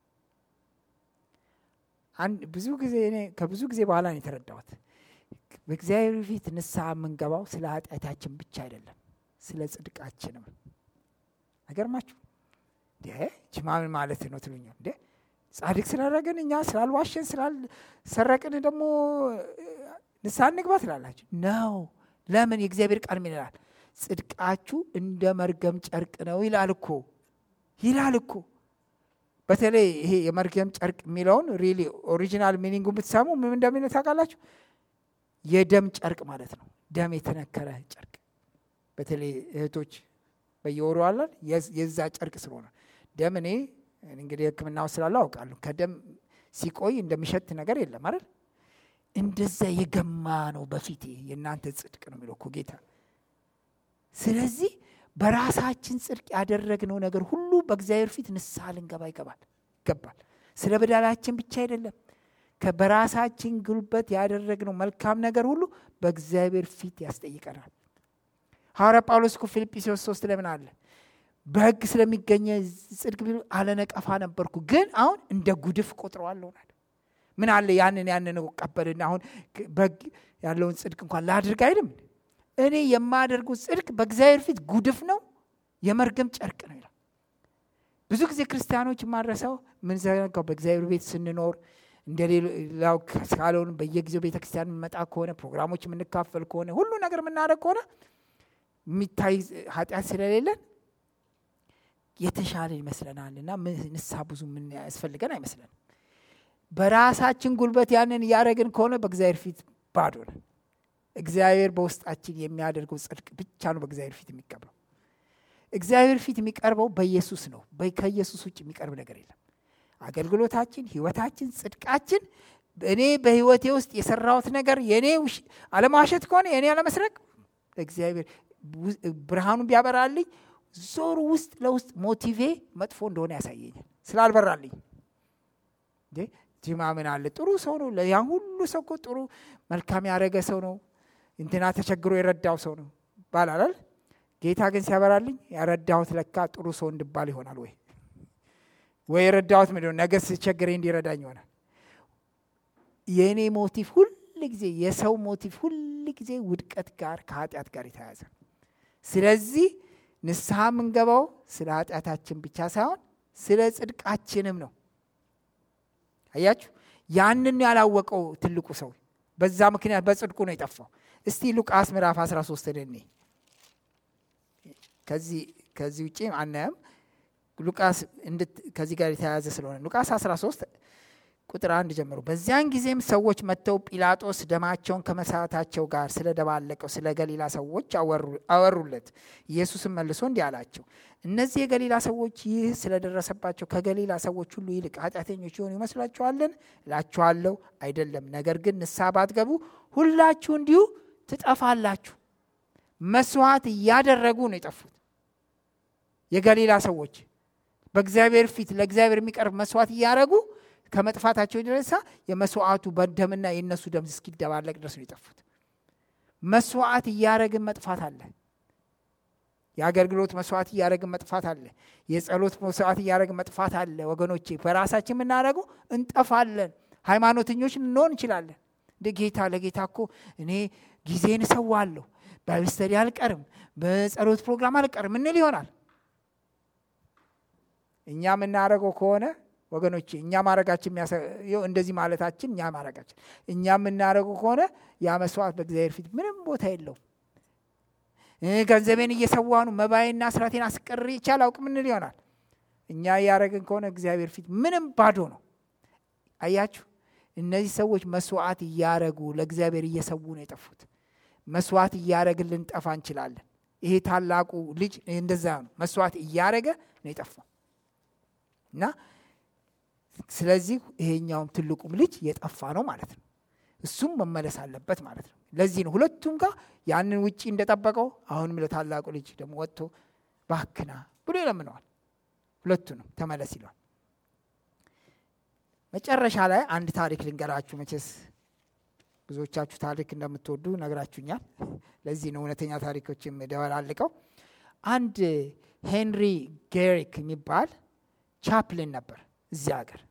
አንድ ብዙ ጊዜ እኔ ከብዙ ጊዜ በኋላ ነው የተረዳሁት። በእግዚአብሔር ፊት ንስሐ የምንገባው ስለ ኃጢአታችን ብቻ አይደለም፣ ስለ ጽድቃችንም። አገርማችሁ እንዴ ጅማም ማለት ነው ትሉኝ እንዴ? ጻድቅ ስላደረግን እኛ ስላልዋሸን ስላልሰረቅን ደግሞ ንስሐ እንግባ ትላላችሁ ነው። ለምን? የእግዚአብሔር ቃል ምን ይላል? ጽድቃችሁ እንደ መርገም ጨርቅ ነው ይላል እኮ ይላል እኮ። በተለይ ይሄ የመርገም ጨርቅ የሚለውን ሪሊ ኦሪጂናል ሚኒንጉን ብትሰሙ ምን እንደሚለው ታውቃላችሁ? የደም ጨርቅ ማለት ነው። ደም የተነከረ ጨርቅ። በተለይ እህቶች በየወሩ አላል የዛ ጨርቅ ስለሆነ ደም እኔ እንግዲህ ሕክምናው ስላለው አውቃለሁ። ከደም ሲቆይ እንደሚሸት ነገር የለም አይደል? እንደዛ የገማ ነው በፊቴ የእናንተ ጽድቅ ነው የሚለው እኮ ጌታ። ስለዚህ በራሳችን ጽድቅ ያደረግነው ነገር ሁሉ በእግዚአብሔር ፊት ንስሐ ልንገባ ይገባል ይገባል። ስለ በደላችን ብቻ አይደለም፣ ከበራሳችን ጉልበት ያደረግነው መልካም ነገር ሁሉ በእግዚአብሔር ፊት ያስጠይቀናል። ሐዋርያ ጳውሎስ እኮ ፊልጵስዩስ ሶስት ላይ ምን አለ? በሕግ ስለሚገኝ ጽድቅ ቢሉ አለነቀፋ ነበርኩ፣ ግን አሁን እንደ ጉድፍ ቆጥረዋለሁ። ምን አለ ያንን ያንን ቀበልና አሁን በሕግ ያለውን ጽድቅ እንኳን ላድርግ አይደለም። እኔ የማደርገው ጽድቅ በእግዚአብሔር ፊት ጉድፍ ነው፣ የመርገም ጨርቅ ነው ይላል። ብዙ ጊዜ ክርስቲያኖች ማረሳው ምን ዘጋው በእግዚአብሔር ቤት ስንኖር እንደሌላው ካለውን በየጊዜው ቤተክርስቲያን መጣ ከሆነ ፕሮግራሞች የምንካፈል ከሆነ ሁሉ ነገር የምናደርግ ከሆነ የሚታይ ኃጢአት ስለሌለን የተሻለ ይመስለናልና ንስሐ ብዙ ምን ያስፈልገን አይመስለንም። በራሳችን ጉልበት ያንን ያረግን ከሆነ በእግዚአብሔር ፊት ባዶ ነን። እግዚአብሔር በውስጣችን የሚያደርገው ጽድቅ ብቻ ነው በእግዚአብሔር ፊት የሚቀርበው። እግዚአብሔር ፊት የሚቀርበው በኢየሱስ ነው። ከኢየሱስ ውጭ የሚቀርብ ነገር የለም። አገልግሎታችን፣ ህይወታችን፣ ጽድቃችን እኔ በህይወቴ ውስጥ የሰራሁት ነገር የኔ አለማሸት ከሆነ የኔ አለመስረቅ እግዚአብሔር ብርሃኑን ቢያበራልኝ ዞር ውስጥ ለውስጥ ሞቲቬ መጥፎ እንደሆነ ያሳየኛል ስላልበራልኝ። እንዴ ጂማ ምን አለ ጥሩ ሰው ነው ያን ሁሉ ሰው እኮ ጥሩ መልካም ያደረገ ሰው ነው እንትና ተቸግሮ የረዳው ሰው ነው ባላል ጌታ ግን ሲያበራልኝ ያረዳሁት ለካ ጥሩ ሰው እንድባል ይሆናል ወይ ወይ የረዳሁት ምንድነው ነገ ሲቸግረኝ እንዲረዳኝ ይሆናል የኔ ሞቲቭ ሁሉ ጊዜ የሰው ሞቲቭ ሁሉ ጊዜ ውድቀት ጋር ከኃጢአት ጋር የተያያዘ ስለዚህ ንስሐ ምንገባው ስለ ኃጢአታችን ብቻ ሳይሆን ስለ ጽድቃችንም ነው አያችሁ ያንን ያላወቀው ትልቁ ሰው በዛ ምክንያት በጽድቁ ነው የጠፋው እስቲ ሉቃስ ምዕራፍ አስራ ሶስት ደኔ ከዚህ ከዚህ ውጪ አናየም ሉቃስ ከዚህ ጋር የተያያዘ ስለሆነ ሉቃስ አስራ ሶስት ቁጥር አንድ ጀምሮ በዚያን ጊዜም ሰዎች መተው ጲላጦስ ደማቸውን ከመሳታቸው ጋር ስለደባለቀው ስለ ገሊላ ሰዎች አወሩለት ኢየሱስም መልሶ እንዲህ አላቸው እነዚህ የገሊላ ሰዎች ይህ ስለደረሰባቸው ከገሊላ ሰዎች ሁሉ ይልቅ ኃጢአተኞች ይሆኑ ይመስላችኋልን እላችኋለሁ አይደለም ነገር ግን ንስሐ ባትገቡ ሁላችሁ እንዲሁ ትጠፋላችሁ መስዋዕት ያደረጉ ነው የጠፉት የገሊላ ሰዎች በእግዚአብሔር ፊት ለእግዚአብሔር የሚቀርብ መስዋዕት ያደረጉ ከመጥፋታቸው የተነሳ የመስዋዕቱ በደምና የነሱ ደም እስኪደባለቅ ድረስ ነው የጠፉት መስዋዕት ያደረግን መጥፋት አለ የአገልግሎት መስዋዕት ያደረግን መጥፋት አለ የጸሎት መስዋዕት ያደረግን መጥፋት አለ ወገኖቼ በራሳችን የምናደርገው እንጠፋለን ሃይማኖተኞች ልንሆን እንችላለን ለጌታ ለጌታ እኮ እኔ ጊዜን ሰዋለሁ በስተዲ አልቀርም በጸሎት ፕሮግራም አልቀርም እንል ይሆናል እኛ የምናደርገው ከሆነ ወገኖቼ እኛ ማረጋችን እንደዚህ ማለታችን እኛ ማረጋችን እኛ የምናደርገው ከሆነ ያ መስዋዕት በእግዚአብሔር ፊት ምንም ቦታ የለው ገንዘቤን እየሰዋኑ መባይና ስራቴን አስቀር ይቻል አውቅ ምን ይሆናል እኛ ያረግን ከሆነ እግዚአብሔር ፊት ምንም ባዶ ነው አያችሁ እነዚህ ሰዎች መስዋዕት ያረጉ ለእግዚአብሔር እየሰው ነው የጠፉት መስዋዕት ያረግን ልንጠፋ እንችላለን ይሄ ታላቁ ልጅ እንደዛ ነው መስዋዕት ያረገ ነው የጠፋው እና ስለዚህ ይሄኛውም ትልቁም ልጅ የጠፋ ነው ማለት ነው እሱም መመለስ አለበት ማለት ነው ለዚህ ነው ሁለቱም ጋር ያንን ውጪ እንደጠበቀው አሁንም ለታላቁ ልጅ ደግሞ ወጥቶ ባክና ብሎ ይለምነዋል ሁለቱንም ተመለስ ይላል መጨረሻ ላይ አንድ ታሪክ ልንገራችሁ መቼስ ብዙዎቻችሁ ታሪክ እንደምትወዱ ነግራችሁኛል ለዚህ ነው እውነተኛ ታሪኮችም ደወላልቀው አንድ ሄንሪ ጌሪክ የሚባል ቻፕሊን ነበር እዚህ ሀገር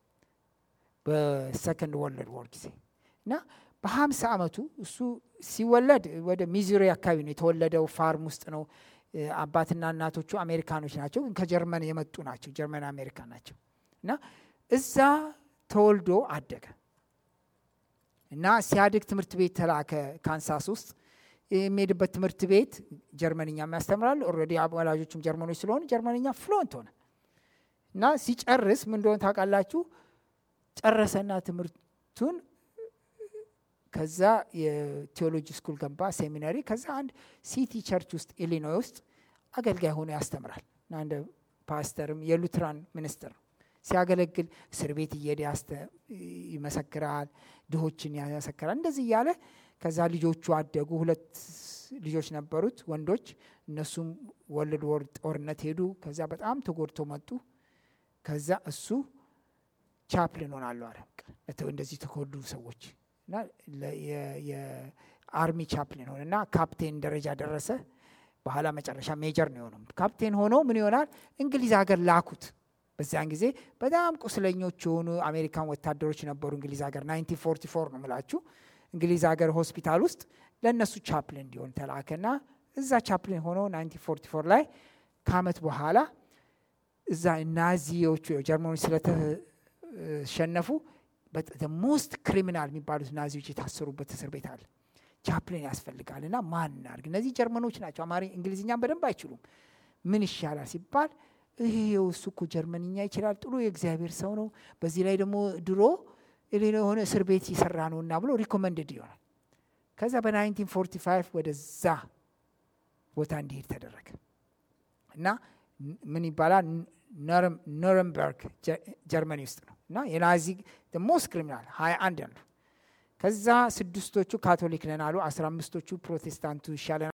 በሰከንድ ወርልድ ዋር ጊዜ እና በ50 አመቱ እሱ ሲወለድ ወደ ሚዙሪ አካባቢ ነው የተወለደው ፋርም ውስጥ ነው አባትና እናቶቹ አሜሪካኖች ናቸው ግን ከጀርመን የመጡ ናቸው ጀርመን አሜሪካን ናቸው እና እዛ ተወልዶ አደገ እና ሲያድግ ትምህርት ቤት ተላከ ካንሳስ ውስጥ የሚሄድበት ትምህርት ቤት ጀርመንኛ ያስተምራል ኦሬዲ ወላጆቹም ጀርመኖች ስለሆኑ ጀርመንኛ ፍሉዌንት ሆነ እና ሲጨርስ ምን እንደሆነ ታውቃላችሁ ጨረሰና ትምህርቱን ከዛ የቴዎሎጂ ስኩል ገባ ሴሚናሪ ከዛ አንድ ሲቲ ቸርች ውስጥ ኢሊኖይ ውስጥ አገልጋይ ሆኖ ያስተምራል እና አንድ ፓስተርም የሉትራን ሚኒስትር ሲያገለግል እስር ቤት እየዳስተ ይመሰክራል ድሆችን ያመሰክራል እንደዚህ ያለ ከዛ ልጆቹ አደጉ ሁለት ልጆች ነበሩት ወንዶች እነሱም ወርልድ ዋር ጦርነት ሄዱ ከዛ በጣም ተጎድተው መጡ ከዛ እሱ ቻፕሊን ሆናሉ አለ እንደዚህ ተኮዱ ሰዎች እና የአርሚ ቻፕሊን ሆነና ካፕቴን ደረጃ ደረሰ በኋላ መጨረሻ ሜጀር ነው የሆነው ካፕቴን ሆኖ ምን ይሆናል እንግሊዝ ሀገር ላኩት በዛን ጊዜ በጣም ቁስለኞች ሆኑ አሜሪካን ወታደሮች ነበሩ እንግሊዝ ሀገር ናይንቲን ፎርቲ ፎር ነው ማለት እንግሊዝ ሀገር ሆስፒታል ውስጥ ለነሱ ቻፕሊን እንዲሆን ተላከና እዛ ቻፕሊን ሆኖ ናይንቲን ፎርቲ ፎር ላይ ካመት በኋላ እዛ ናዚዎቹ ጀርመኖች ስለተሸነፉ the most criminal የሚባሉት ናዚዎች የታሰሩበት እስር ቤት አለ ቻፕሊን ያስፈልጋልና ማን አርግ እነዚህ ጀርመኖች ናቸው አማሪ እንግሊዝኛም በደንብ አይችሉም ምን ይሻላል ሲባል ይሄው እሱ እኮ ጀርመንኛ ይችላል ጥሩ የእግዚአብሔር ሰው ነው በዚህ ላይ ደግሞ ድሮ እሌላ ሆነ እስር ቤት ይሰራ ነውና ብሎ ሪኮመንድድ ይሆናል ከዛ በናይንቲን ፎርቲ ፋይቭ ወደዛ ቦታ እንዲሄድ ተደረገ እና ምን ይባላል ኑረምበርግ ጀርመኒ ውስጥ ነው እና የናዚ the most criminal ሃያ አንድ አሉ ከዛ ስድስቶቹ ካቶሊክ ነን አሉ አስራ አምስቶቹ ፕሮቴስታንቱ ይሻላል